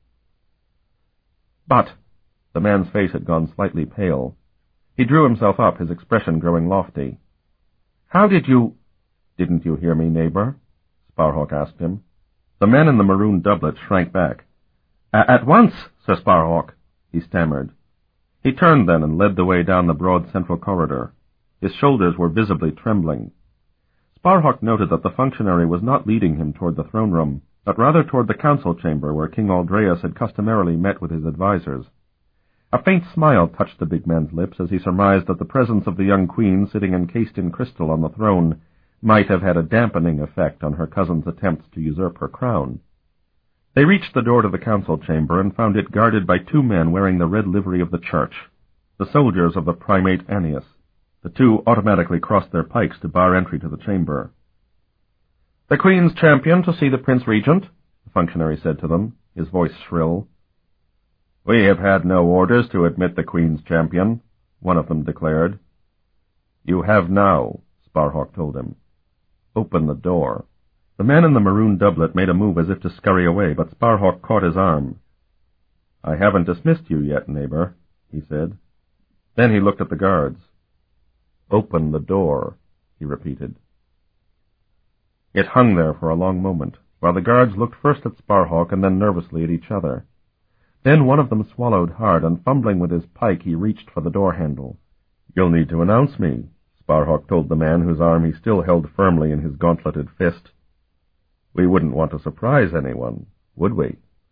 "But—" The man's face had gone slightly pale. He drew himself up, his expression growing lofty. "How did you—" "Didn't you hear me, neighbor?" Sparhawk asked him. The man in the maroon doublet shrank back. "At once, Sir Sparhawk," he stammered. He turned then and led the way down the broad central corridor. His shoulders were visibly trembling. Sparhawk noted that the functionary was not leading him toward the throne room, but rather toward the council chamber where King Aldreus had customarily met with his advisers. A faint smile touched the big man's lips as he surmised that the presence of the young queen sitting encased in crystal on the throne might have had a dampening effect on her cousin's attempts to usurp her crown. They reached the door to the council chamber and found it guarded by two men wearing the red livery of the church, the soldiers of the primate Annius. The two automatically crossed their pikes to bar entry to the chamber. "The Queen's champion to see the Prince Regent," the functionary said to them, his voice shrill. "We have had no orders to admit the Queen's champion," one of them declared. "You have now," Sparhawk told him. "Open the door." The man in the maroon doublet made a move as if to scurry away, but Sparhawk caught his arm. "I haven't dismissed you yet, neighbor," he said. Then he looked at the guards. "Open the door," he repeated. It hung there for a long moment, while the guards looked first at Sparhawk and then nervously at each other. Then one of them swallowed hard, and fumbling with his pike, he reached for the door handle. "You'll need to announce me," Sparhawk told the man whose arm he still held firmly in his gauntleted fist. "We wouldn't want to surprise anyone, would we?"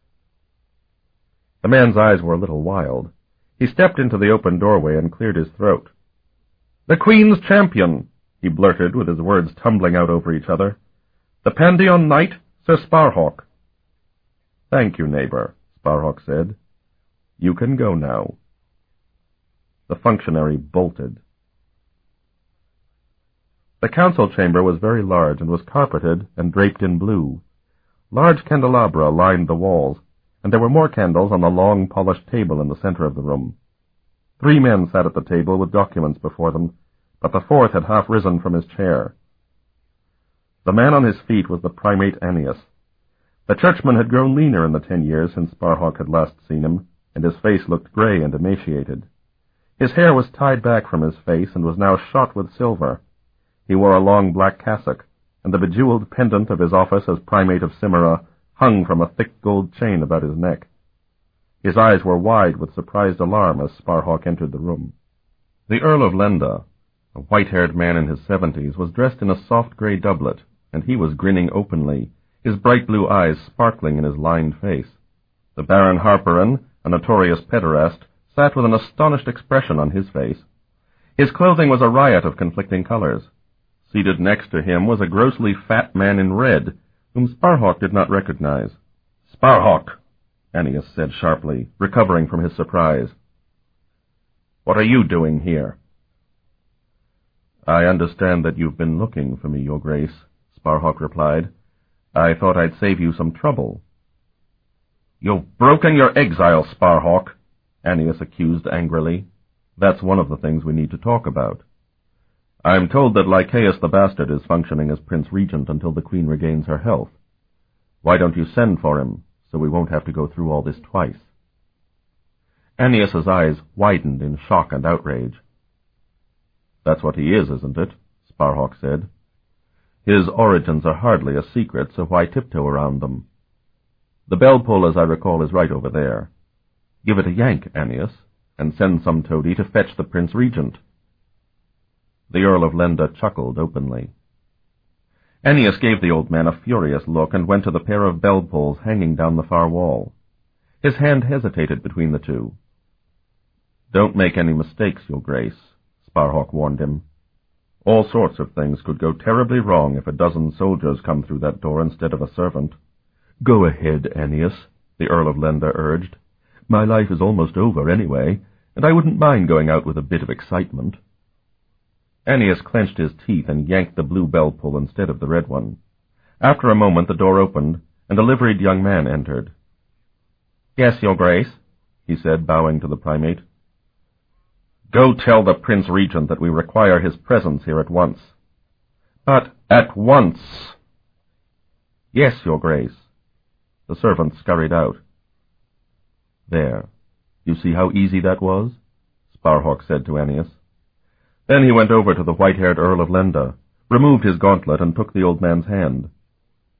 The man's eyes were a little wild. He stepped into the open doorway and cleared his throat. "The Queen's champion," he blurted, with his words tumbling out over each other. "The Pandion Knight, Sir Sparhawk." "Thank you, neighbor," Sparhawk said. "You can go now." The functionary bolted. The council chamber was very large and was carpeted and draped in blue. Large candelabra lined the walls, and there were more candles on the long, polished table in the center of the room. Three men sat at the table with documents before them, but the fourth had half risen from his chair. The man on his feet was the primate Annius. The churchman had grown leaner in the ten years since Sparhawk had last seen him, and his face looked gray and emaciated. His hair was tied back from his face and was now shot with silver. He wore a long black cassock, and the bejeweled pendant of his office as primate of Cimera hung from a thick gold chain about his neck. His eyes were wide with surprised alarm as Sparhawk entered the room. The Earl of Lenda, a white-haired man in his seventies, was dressed in a soft gray doublet, and he was grinning openly, his bright blue eyes sparkling in his lined face. The Baron Harperin, a notorious pederast, sat with an astonished expression on his face. His clothing was a riot of conflicting colors. Seated next to him was a grossly fat man in red, whom Sparhawk did not recognize. "Sparhawk," Annius said sharply, recovering from his surprise. "What are you doing here?" "I understand that you've been looking for me, Your Grace," Sparhawk replied. "I thought I'd save you some trouble." "You've broken your exile, Sparhawk," Annius accused angrily. "That's one of the things we need to talk about. I'm told that Lycaeus the Bastard is functioning as Prince Regent until the Queen regains her health. Why don't you send for him, so we won't have to go through all this twice?" Annius's eyes widened in shock and outrage. "That's what he is, isn't it?" Sparhawk said. "His origins are hardly a secret, so why tiptoe around them? The bell pull, as I recall, is right over there. Give it a yank, Annius, and send some toady to fetch the Prince Regent." The Earl of Lenda chuckled openly. Annius gave the old man a furious look and went to the pair of bell pulls hanging down the far wall. His hand hesitated between the two. "Don't make any mistakes, Your Grace," Sparhawk warned him. "All sorts of things could go terribly wrong if a dozen soldiers come through that door instead of a servant." "Go ahead, Annius," the Earl of Lenda urged. "My life is almost over anyway, and I wouldn't mind going out with a bit of excitement." Annius clenched his teeth and yanked the blue bell pull instead of the red one. After a moment the door opened, and a liveried young man entered. "Yes, Your Grace," he said, bowing to the primate. "Go tell the Prince Regent that we require his presence here at once." "But at once!" "Yes, Your Grace." The servant scurried out. "There. You see how easy that was?" Sparhawk said to Annius. Then he went over to the white-haired Earl of Lenda, removed his gauntlet, and took the old man's hand.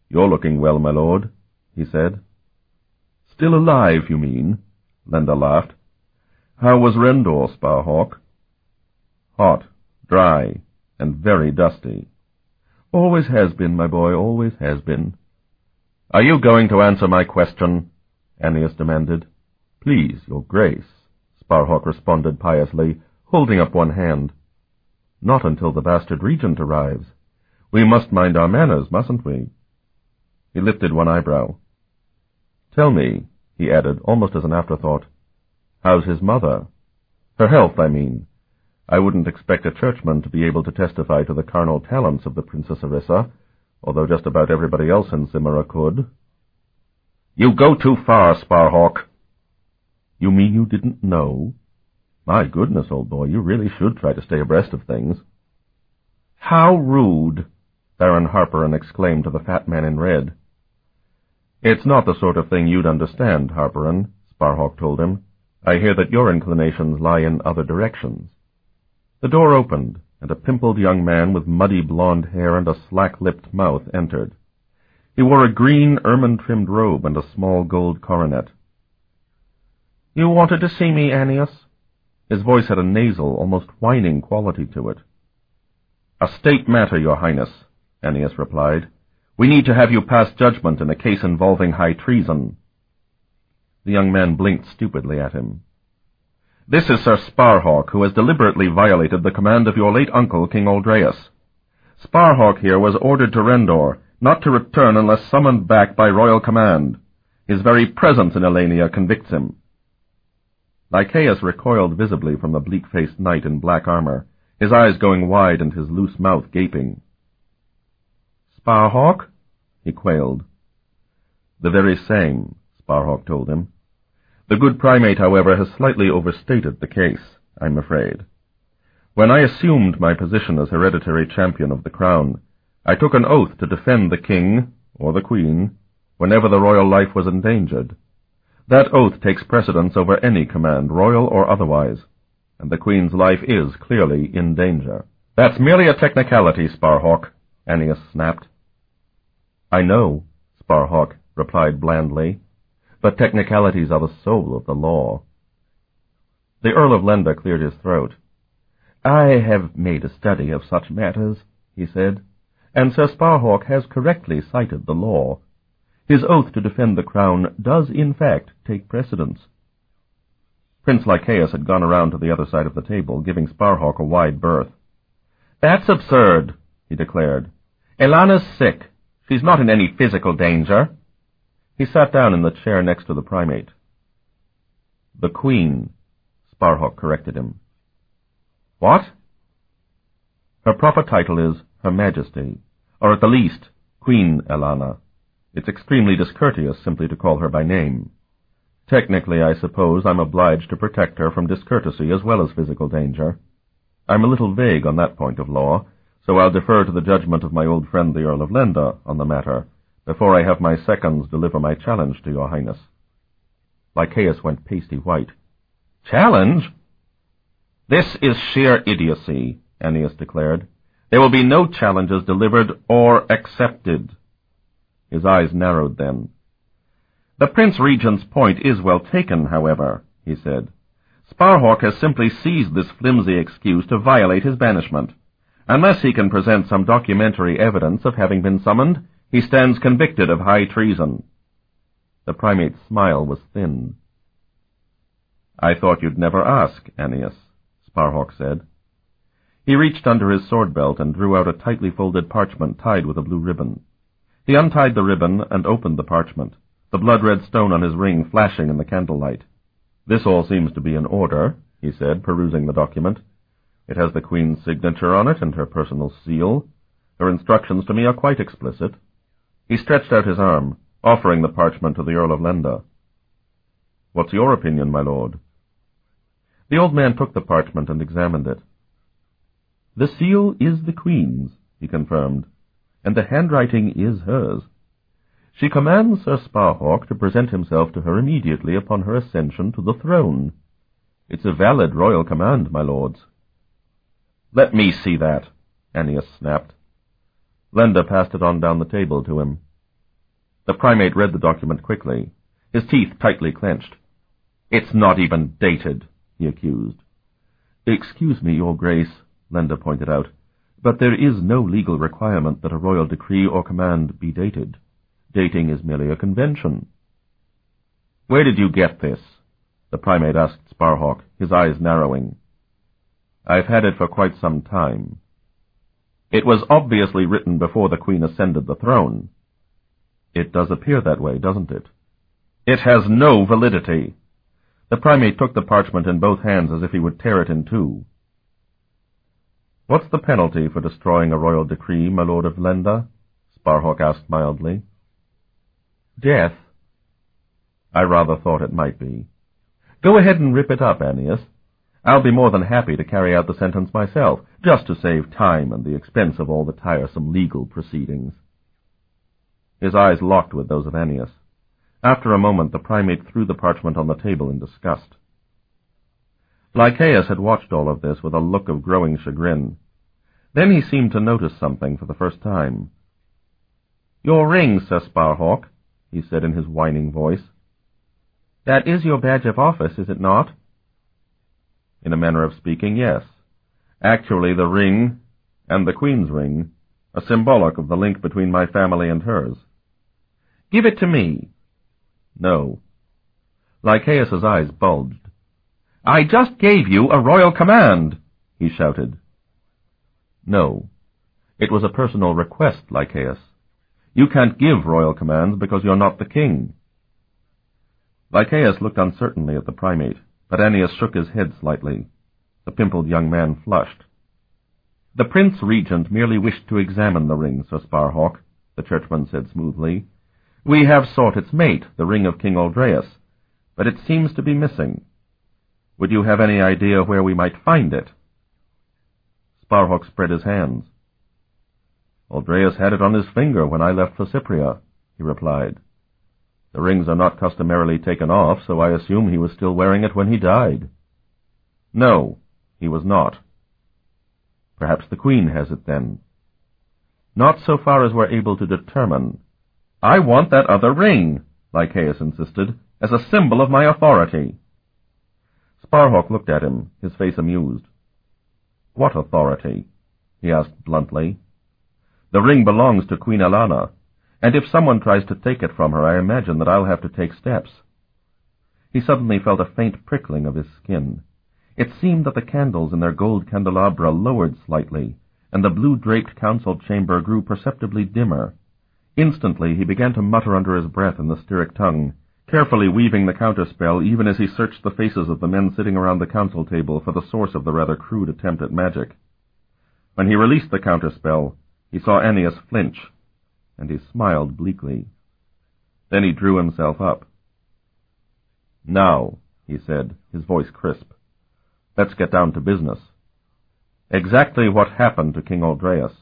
"You're looking well, my lord," he said. "Still alive, you mean?" Lenda laughed. "How was Rendor, Sparhawk?" "Hot, dry, and very dusty." "Always has been, my boy, always has been." "Are you going to answer my question?" Annius demanded. "Please, your grace," Sparhawk responded piously, holding up one hand. "Not until the bastard regent arrives. We must mind our manners, mustn't we?" He lifted one eyebrow. "Tell me," he added, almost as an afterthought, "how's his mother? Her health, I mean. I wouldn't expect a churchman to be able to testify to the carnal talents of the Princess Arissa, although just about everybody else in Zimmerah could." "You go too far, Sparhawk." "You mean you didn't know? My goodness, old boy, you really should try to stay abreast of things." "How rude!" Baron Harperin exclaimed to the fat man in red. "It's not the sort of thing you'd understand, Harperin," Sparhawk told him. "I hear that your inclinations lie in other directions." The door opened, and a pimpled young man with muddy blonde hair and a slack-lipped mouth entered. He wore a green, ermine-trimmed robe and a small gold coronet. "You wanted to see me, Annius?" His voice had a nasal, almost whining quality to it. "A state matter, your highness," Annius replied. "We need to have you pass judgment in a case involving high treason." The young man blinked stupidly at him. "This is Sir Sparhawk, who has deliberately violated the command of your late uncle, King Aldreus. Sparhawk here was ordered to Rendor, not to return unless summoned back by royal command. His very presence in Elenia convicts him." Lycaeus recoiled visibly from the bleak-faced knight in black armor, his eyes going wide and his loose mouth gaping. "Sparhawk?" he quailed. "The very same," Sparhawk told him. "The good primate, however, has slightly overstated the case, I'm afraid. When I assumed my position as hereditary champion of the crown, I took an oath to defend the king, or the queen, whenever the royal life was endangered. That oath takes precedence over any command, royal or otherwise, and the queen's life is clearly in danger." "That's merely a technicality, Sparhawk," Annius snapped. "I know," Sparhawk replied blandly, "but technicalities are the soul of the law." The Earl of Lenda cleared his throat. "I have made a study of such matters," he said, "and Sir Sparhawk has correctly cited the law. His oath to defend the crown does, in fact, take precedence." Prince Lycaeus had gone around to the other side of the table, giving Sparhawk a wide berth. "That's absurd," he declared. "Elana's sick. She's not in any physical danger." He sat down in the chair next to the primate. "The Queen," Sparhawk corrected him. "What?" "Her proper title is Her Majesty, or at the least, Queen Elana. It's extremely discourteous simply to call her by name. Technically, I suppose I'm obliged to protect her from discourtesy as well as physical danger. I'm a little vague on that point of law, so I'll defer to the judgment of my old friend the Earl of Lenda on the matter, before I have my seconds deliver my challenge to your highness." Lycaeus went pasty white. "Challenge?" "This is sheer idiocy," Annius declared. "There will be no challenges delivered or accepted." His eyes narrowed then. "The Prince Regent's point is well taken, however," he said. "Sparhawk has simply seized this flimsy excuse to violate his banishment. Unless he can present some documentary evidence of having been summoned, he stands convicted of high treason." The primate's smile was thin. "I thought you'd never ask, Annius," Sparhawk said. He reached under his sword-belt and drew out a tightly folded parchment tied with a blue ribbon. He untied the ribbon and opened the parchment, the blood-red stone on his ring flashing in the candlelight. "This all seems to be in order," he said, perusing the document. "It has the Queen's signature on it and her personal seal. Her instructions to me are quite explicit." He stretched out his arm, offering the parchment to the Earl of Lenda. "What's your opinion, my lord?" The old man took the parchment and examined it. "The seal is the Queen's," he confirmed, "and the handwriting is hers. She commands Sir Sparhawk to present himself to her immediately upon her ascension to the throne. It's a valid royal command, my lords." "Let me see that," Annius snapped. Lenda passed it on down the table to him. The primate read the document quickly, his teeth tightly clenched. "It's not even dated," he accused. "Excuse me, Your Grace," Lenda pointed out, "but there is no legal requirement that a royal decree or command be dated. Dating is merely a convention." "Where did you get this?" the primate asked Sparhawk, his eyes narrowing. "I've had it for quite some time. It was obviously written before the Queen ascended the throne." "It does appear that way, doesn't it?" "It has no validity." The primate took the parchment in both hands as if he would tear it in two. "What's the penalty for destroying a royal decree, my Lord of Lenda?" Sparhawk asked mildly. "Death." "I rather thought it might be. Go ahead and rip it up, Annius. I'll be more than happy to carry out the sentence myself, just to save time and the expense of all the tiresome legal proceedings." His eyes locked with those of Annius. After a moment, the primate threw the parchment on the table in disgust. Lycaeus had watched all of this with a look of growing chagrin. Then he seemed to notice something for the first time. "Your ring, Sir Sparhawk," he said in his whining voice. "That is your badge of office, is it not?" "In a manner of speaking, yes. Actually, the ring, and the Queen's ring, are symbolic of the link between my family and hers." "Give it to me." "No." Lycaeus's eyes bulged. "I just gave you a royal command," he shouted. "No. It was a personal request, Lycaeus. You can't give royal commands because you're not the king." Lycaeus looked uncertainly at the primate, but Annius shook his head slightly. The pimpled young man flushed. "The Prince Regent merely wished to examine the ring, Sir Sparhawk," the churchman said smoothly. "We have sought its mate, the ring of King Aldreus, but it seems to be missing. Would you have any idea where we might find it?" Sparhawk spread his hands. "Aldreus had it on his finger when I left for Cypria," he replied. "The rings are not customarily taken off, so I assume he was still wearing it when he died." "No, he was not." "Perhaps the Queen has it, then." "Not so far as we're able to determine. I want that other ring," Lycaeus insisted, "as a symbol of my authority." Sparhawk looked at him, his face amused. "What authority?" he asked bluntly. "The ring belongs to Queen Elana, and if someone tries to take it from her, I imagine that I'll have to take steps." He suddenly felt a faint prickling of his skin. It seemed that the candles in their gold candelabra lowered slightly, and the blue-draped council chamber grew perceptibly dimmer. Instantly he began to mutter under his breath in the Styric tongue, carefully weaving the counterspell even as he searched the faces of the men sitting around the council table for the source of the rather crude attempt at magic. When he released the counterspell, he saw Annius flinch, and he smiled bleakly. Then he drew himself up. "Now," he said, his voice crisp, "let's get down to business. Exactly what happened to King Aldreus?"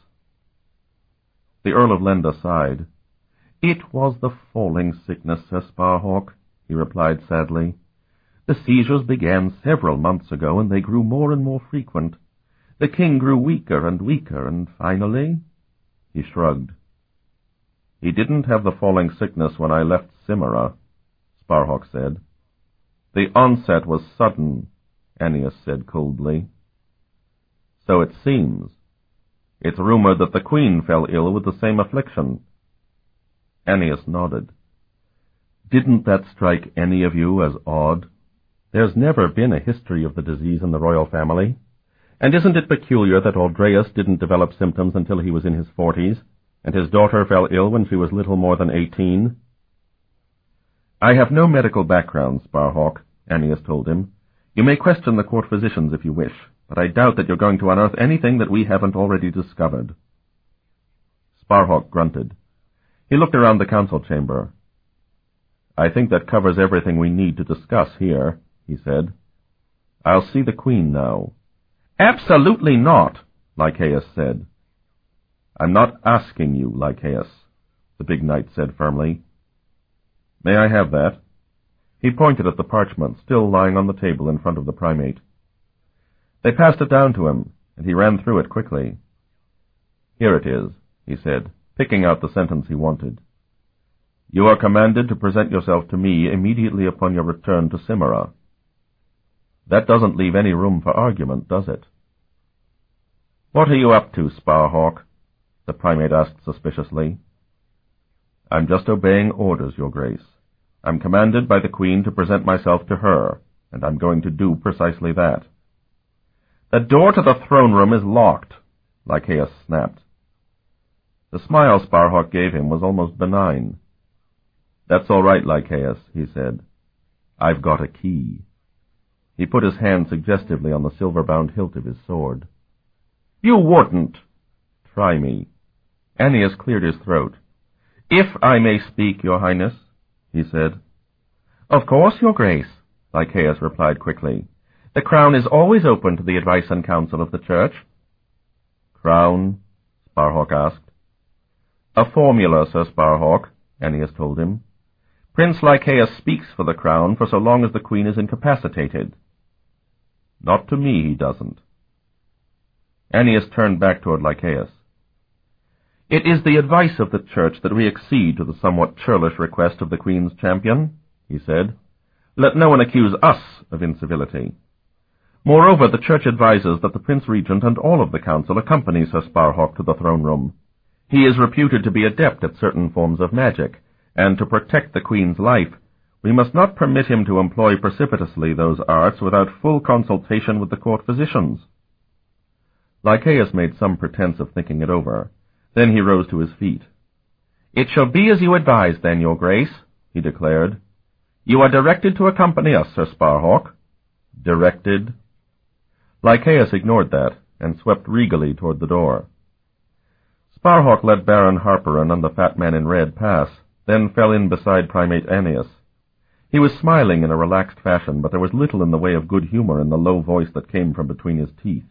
The Earl of Lenda sighed. "It was the falling sickness, Sir Sparhawk," he replied sadly. "The seizures began several months ago, and they grew more and more frequent. The king grew weaker and weaker, and finally—" He shrugged. "He didn't have the falling sickness when I left Cimera," Sparhawk said. "The onset was sudden," Annius said coldly. "So it seems. It's rumored that the Queen fell ill with the same affliction." Annius nodded. "Didn't that strike any of you as odd? There's never been a history of the disease in the royal family. And isn't it peculiar that Aldreus didn't develop symptoms until he was in his forties, and his daughter fell ill when she was little more than eighteen?" "I have no medical background, Sparhawk," Annius told him. "You may question the court physicians if you wish, but I doubt that you're going to unearth anything that we haven't already discovered." Sparhawk grunted. He looked around the council chamber. "I think that covers everything we need to discuss here," he said. "I'll see the Queen now." "Absolutely not," Lycaeus said. "I'm not asking you, Lycaeus," the big knight said firmly. "May I have that?" He pointed at the parchment still lying on the table in front of the primate. They passed it down to him, and he ran through it quickly. "Here it is," he said, picking out the sentence he wanted. You are commanded to present yourself to me immediately upon your return to Cimera. That doesn't leave any room for argument, does it? What are you up to, Sparhawk? The primate asked suspiciously. I'm just obeying orders, Your Grace. I'm commanded by the Queen to present myself to her, and I'm going to do precisely that. The door to the throne room is locked, Lycaeus snapped. The smile Sparhawk gave him was almost benign. That's all right, Lycaeus, he said. I've got a key. He put his hand suggestively on the silver-bound hilt of his sword. You wouldn't. Try me. Annius cleared his throat. If I may speak, Your Highness, he said. Of course, Your Grace, Lycaeus replied quickly. The crown is always open to the advice and counsel of the Church. Crown? Sparhawk asked. A formula, Sir Sparhawk, Annius told him. Prince Lycaeus speaks for the crown for so long as the Queen is incapacitated. Not to me, he doesn't. Annius turned back toward Lycaeus. It is the advice of the Church that we accede to the somewhat churlish request of the Queen's champion, he said. Let no one accuse us of incivility. Moreover, the Church advises that the Prince Regent and all of the Council accompany Sir Sparhawk to the throne room. He is reputed to be adept at certain forms of magic, and to protect the Queen's life, we must not permit him to employ precipitously those arts without full consultation with the court physicians. Lycaeus made some pretense of thinking it over. Then he rose to his feet. It shall be as you advise, then, Your Grace, he declared. You are directed to accompany us, Sir Sparhawk. Directed? Lycaeus ignored that, and swept regally toward the door. Sparhawk let Baron Harperin and the fat man in red pass, then fell in beside Primate Annius. He was smiling in a relaxed fashion, but there was little in the way of good humor in the low voice that came from between his teeth.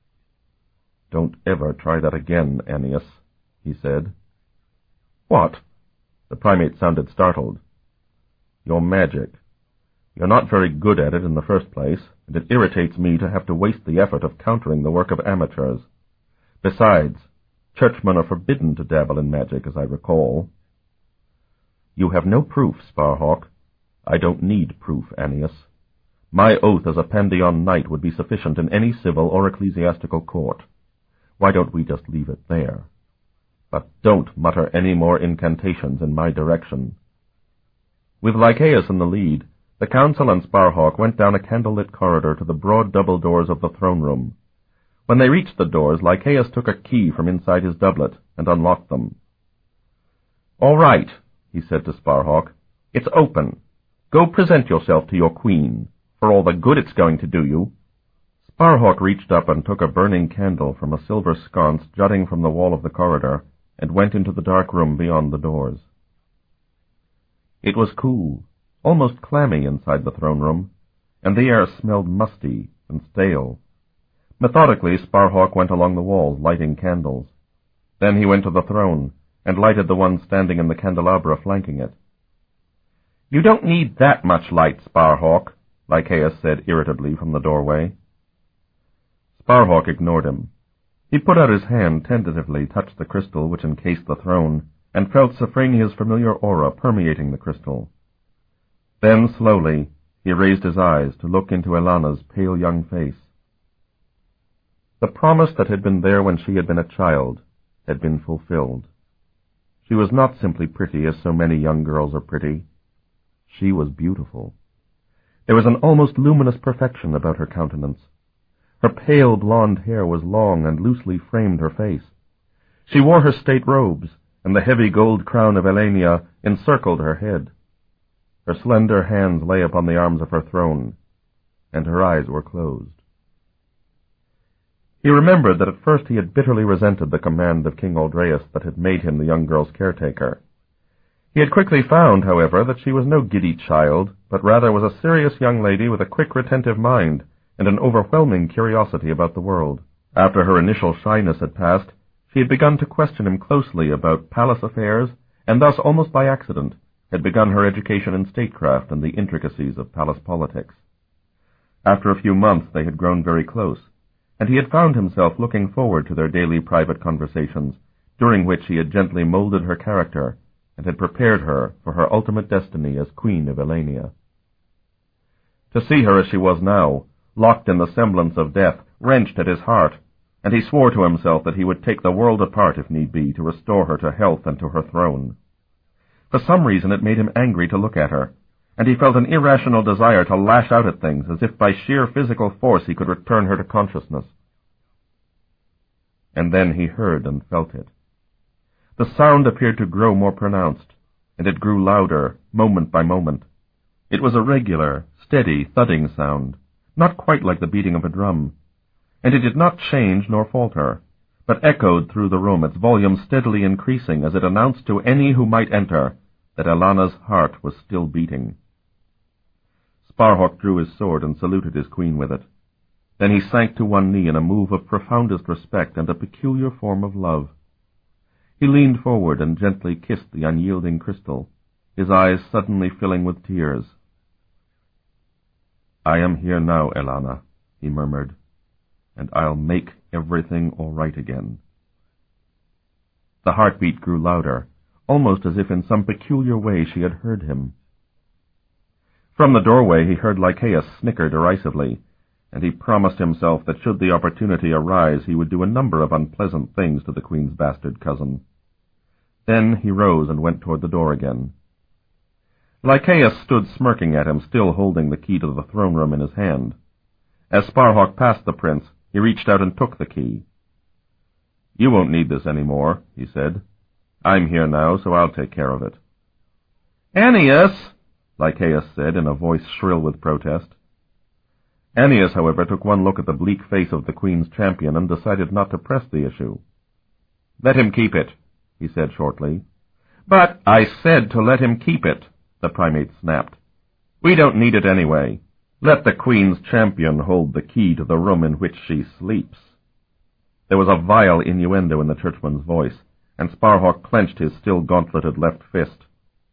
Don't ever try that again, Annius, he said. What? The primate sounded startled. Your magic. You're not very good at it in the first place, and it irritates me to have to waste the effort of countering the work of amateurs. Besides, churchmen are forbidden to dabble in magic, as I recall. You have no proof, Sparhawk. I don't need proof, Annius. My oath as a Pandion knight would be sufficient in any civil or ecclesiastical court. Why don't we just leave it there? But don't mutter any more incantations in my direction. With Lycaeus in the lead, the Council and Sparhawk went down a candlelit corridor to the broad double doors of the throne room. When they reached the doors, Lycaeus took a key from inside his doublet and unlocked them. All right, he said to Sparhawk. It's open. Go present yourself to your queen, for all the good it's going to do you. Sparhawk reached up and took a burning candle from a silver sconce jutting from the wall of the corridor, and went into the dark room beyond the doors. It was cool, almost clammy inside the throne room, and the air smelled musty and stale. Methodically, Sparhawk went along the walls, lighting candles. Then he went to the throne, and lighted the one standing in the candelabra flanking it. You don't need that much light, Sparhawk, Lycaeus said irritably from the doorway. Sparhawk ignored him. He put out his hand, tentatively touched the crystal which encased the throne, and felt Sophrania's familiar aura permeating the crystal. Then, slowly, he raised his eyes to look into Elana's pale young face. The promise that had been there when she had been a child had been fulfilled. She was not simply pretty, as so many young girls are pretty. She was beautiful. There was an almost luminous perfection about her countenance. Her pale blonde hair was long and loosely framed her face. She wore her state robes, and the heavy gold crown of Elenia encircled her head. Her slender hands lay upon the arms of her throne, and her eyes were closed. He remembered that at first he had bitterly resented the command of King Aldreus that had made him the young girl's caretaker. He had quickly found, however, that she was no giddy child, but rather was a serious young lady with a quick, retentive mind and an overwhelming curiosity about the world. After her initial shyness had passed, she had begun to question him closely about palace affairs, and thus, almost by accident, had begun her education in statecraft and the intricacies of palace politics. After a few months they had grown very close, and he had found himself looking forward to their daily private conversations, during which he had gently molded her character and had prepared her for her ultimate destiny as Queen of Elenia. To see her as she was now, locked in the semblance of death, wrenched at his heart, and he swore to himself that he would take the world apart if need be to restore her to health and to her throne. For some reason it made him angry to look at her, and he felt an irrational desire to lash out at things as if by sheer physical force he could return her to consciousness. And then he heard and felt it. The sound appeared to grow more pronounced, and it grew louder, moment by moment. It was a regular, steady, thudding sound, not quite like the beating of a drum, and it did not change nor falter, but echoed through the room, its volume steadily increasing as it announced to any who might enter that Elana's heart was still beating. Sparhawk drew his sword and saluted his queen with it. Then he sank to one knee in a move of profoundest respect and a peculiar form of love. He leaned forward and gently kissed the unyielding crystal, his eyes suddenly filling with tears. "I am here now, Elana," he murmured, "and I'll make everything all right again." The heartbeat grew louder, almost as if in some peculiar way she had heard him. From the doorway he heard Lycaeus snicker derisively, and he promised himself that should the opportunity arise he would do a number of unpleasant things to the queen's bastard cousin. Then he rose and went toward the door again. Lycaeus stood smirking at him, still holding the key to the throne room in his hand. As Sparhawk passed the prince, he reached out and took the key. "You won't need this any more," he said. "I'm here now, so I'll take care of it." "Annius!" Lycaeus said in a voice shrill with protest. Annius, however, took one look at the bleak face of the queen's champion and decided not to press the issue. "Let him keep it," he said shortly. "But I said to let him keep it," the primate snapped. "We don't need it anyway. Let the queen's champion hold the key to the room in which she sleeps." There was a vile innuendo in the churchman's voice, and Sparhawk clenched his still gauntleted left fist.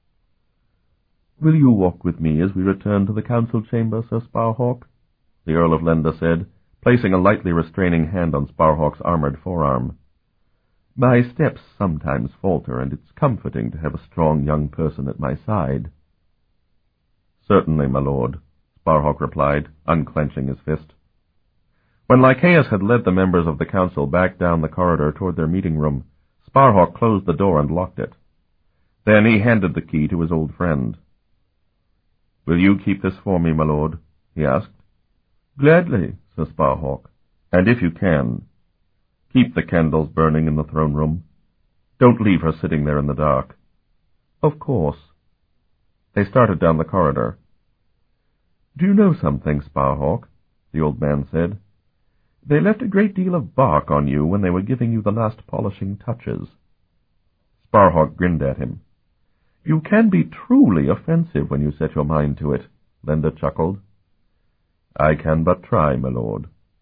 "Will you walk with me as we return to the council chamber, Sir Sparhawk?" the Earl of Lenda said, placing a lightly restraining hand on Sparhawk's armored forearm. "My steps sometimes falter, and it's comforting to have a strong young person at my side." "Certainly, my lord," Sparhawk replied, unclenching his fist. When Lycaeus had led the members of the council back down the corridor toward their meeting room, Sparhawk closed the door and locked it. Then he handed the key to his old friend. "Will you keep this for me, my lord?" he asked. "Gladly," said Sparhawk. "And if you can, keep the candles burning in the throne room. Don't leave her sitting there in the dark." "Of course." They started down the corridor. "Do you know something, Sparhawk?" the old man said. "They left a great deal of bark on you when they were giving you the last polishing touches." Sparhawk grinned at him. "You can be truly offensive when you set your mind to it," Lenda chuckled. "I can but try, my lord."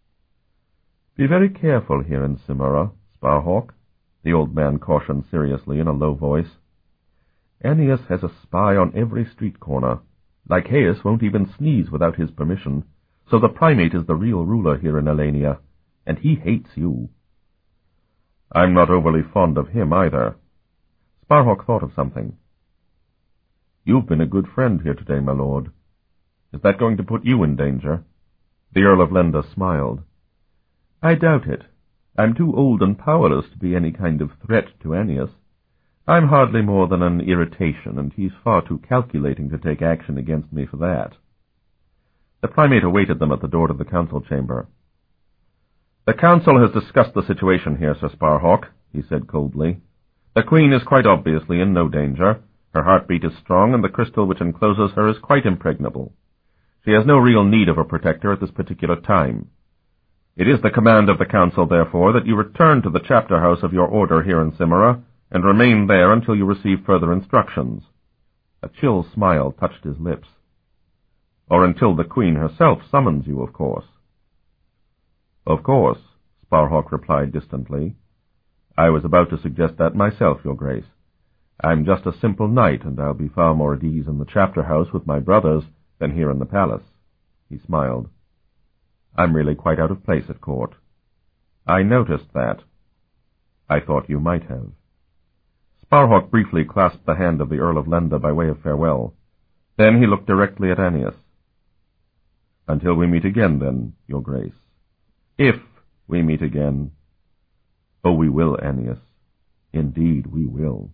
"Be very careful here in Cimmeria, Sparhawk," the old man cautioned seriously in a low voice. "Annius has a spy on every street corner. Lycaeus won't even sneeze without his permission, so the primate is the real ruler here in Elenia, and he hates you." "I'm not overly fond of him either." Sparhawk thought of something. "You've been a good friend here today, my lord. Is that going to put you in danger?" The Earl of Lenda smiled. "I doubt it. I'm too old and powerless to be any kind of threat to Annius. I'm hardly more than an irritation, and he's far too calculating to take action against me for that." The primate awaited them at the door to the council chamber. "The council has discussed the situation here, Sir Sparhawk," he said coldly. "The queen is quite obviously in no danger. Her heartbeat is strong, and the crystal which encloses her is quite impregnable. She has no real need of a protector at this particular time. It is the command of the council, therefore, that you return to the chapter house of your order here in Cimmeria, and remain there until you receive further instructions." A chill smile touched his lips. "Or until the queen herself summons you, of course." "Of course," Sparhawk replied distantly. "I was about to suggest that myself, your grace. I'm just a simple knight, and I'll be far more at ease in the chapter house with my brothers than here in the palace." He smiled. "I'm really quite out of place at court." "I noticed that." "I thought you might have." Sparhawk briefly clasped the hand of the Earl of Lenda by way of farewell. Then he looked directly at Annius. "Until we meet again, then, your grace. If we meet again." "Oh, we will, Annius. Indeed, we will."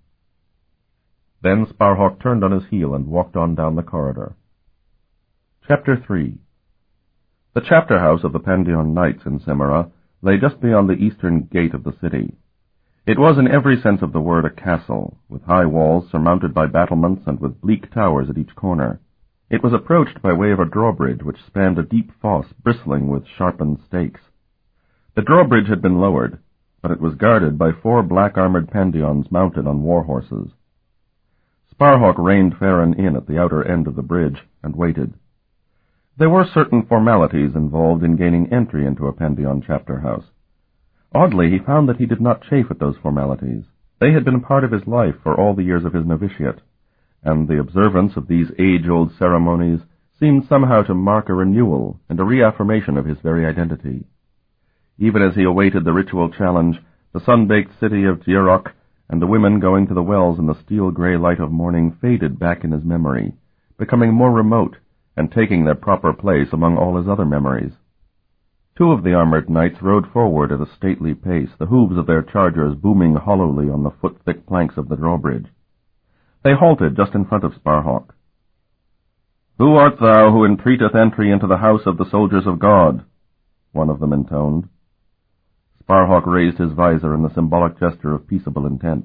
Then Sparhawk turned on his heel and walked on down the corridor. Chapter three. The chapter house of the Pandion Knights in Semira lay just beyond the eastern gate of the city. It was in every sense of the word a castle, with high walls surmounted by battlements and with bleak towers at each corner. It was approached by way of a drawbridge which spanned a deep fosse bristling with sharpened stakes. The drawbridge had been lowered, but it was guarded by four black-armored Pandions mounted on war-horses. Sparhawk reined Farron in at the outer end of the bridge and waited. There were certain formalities involved in gaining entry into a Pandion chapter house. Oddly, he found that he did not chafe at those formalities. They had been part of his life for all the years of his novitiate, and the observance of these age-old ceremonies seemed somehow to mark a renewal and a reaffirmation of his very identity. Even as he awaited the ritual challenge, the sun-baked city of Giarok and the women going to the wells in the steel-gray light of morning faded back in his memory, becoming more remote and taking their proper place among all his other memories. Two of the armored knights rode forward at a stately pace, the hooves of their chargers booming hollowly on the foot-thick planks of the drawbridge. They halted just in front of Sparhawk. "Who art thou who entreateth entry into the house of the soldiers of God?" one of them intoned. Sparhawk raised his visor in the symbolic gesture of peaceable intent.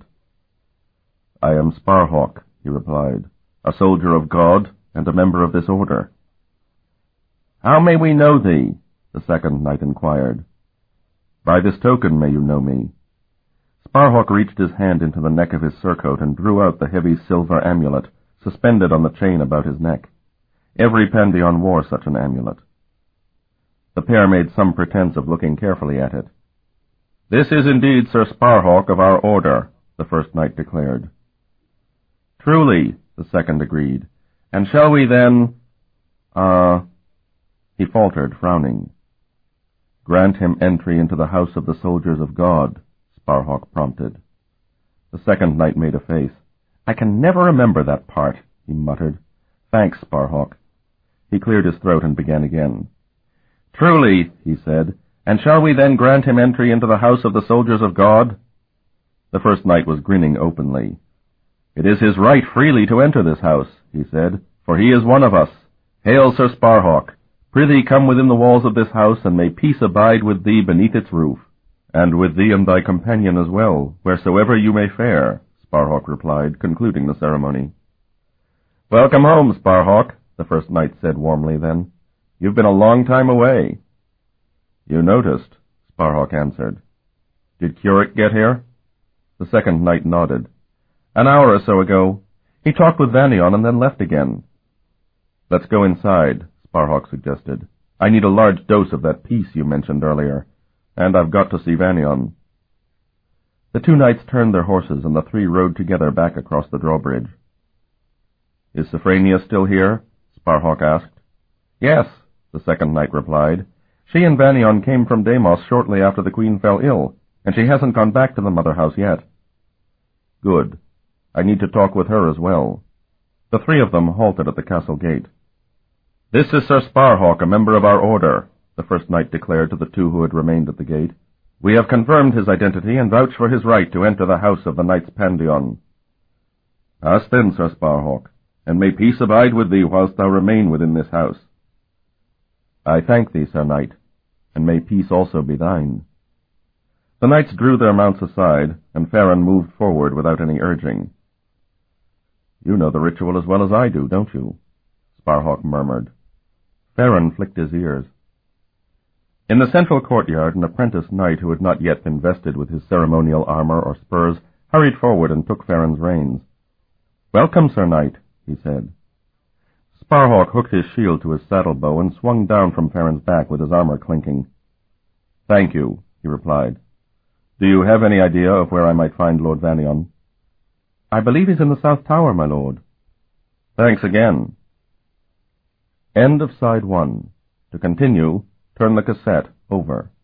"I am Sparhawk," he replied, "a soldier of God and a member of this order." "How may we know thee?" the second knight inquired. "By this token may you know me." Sparhawk reached his hand into the neck of his surcoat and drew out the heavy silver amulet, suspended on the chain about his neck. Every Pandion wore such an amulet. The pair made some pretense of looking carefully at it. "This is indeed Sir Sparhawk of our order," the first knight declared. "Truly," the second agreed. "And shall we then—" Ah, uh, he faltered, frowning. "Grant him entry into the house of the soldiers of God," Sparhawk prompted. The second knight made a face. "I can never remember that part," he muttered. "Thanks, Sparhawk." He cleared his throat and began again. "Truly," he said, "and shall we then grant him entry into the house of the soldiers of God?" The first knight was grinning openly. "It is his right freely to enter this house," he said, "for he is one of us. Hail, Sir Sparhawk! Prithee come within the walls of this house, and may peace abide with thee beneath its roof." "And with thee and thy companion as well, wheresoever you may fare," Sparhawk replied, concluding the ceremony. "Welcome home, Sparhawk," the first knight said warmly then. "You've been a long time away." "You noticed," Sparhawk answered. "Did Curic get here?" The second knight nodded. "An hour or so ago. He talked with Vanion and then left again." "Let's go inside," Sparhawk suggested. "I need a large dose of that peace you mentioned earlier, and I've got to see Vanion." The two knights turned their horses, and the three rode together back across the drawbridge. "Is Sophronia still here?" Sparhawk asked. "Yes," the second knight replied. "She and Vanion came from Deimos shortly after the Queen fell ill, and she hasn't gone back to the mother house yet." "Good. I need to talk with her as well." The three of them halted at the castle gate. "This is Sir Sparhawk, a member of our order," the first knight declared to the two who had remained at the gate. "We have confirmed his identity and vouch for his right to enter the house of the Knights Pandion." "Ask then, Sir Sparhawk, and may peace abide with thee whilst thou remain within this house." "I thank thee, Sir Knight, and may peace also be thine." The knights drew their mounts aside, and Farron moved forward without any urging. "You know the ritual as well as I do, don't you?" Sparhawk murmured. Farron flicked his ears. In the central courtyard, an apprentice knight who had not yet been vested with his ceremonial armor or spurs hurried forward and took Farron's reins. "Welcome, Sir Knight," he said. Sparhawk hooked his shield to his saddle-bow and swung down from Farron's back with his armor clinking. "Thank you," he replied. "Do you have any idea of where I might find Lord Vanion?" "I believe he's in the South Tower, my lord." "Thanks again." End of side one. To continue, turn the cassette over.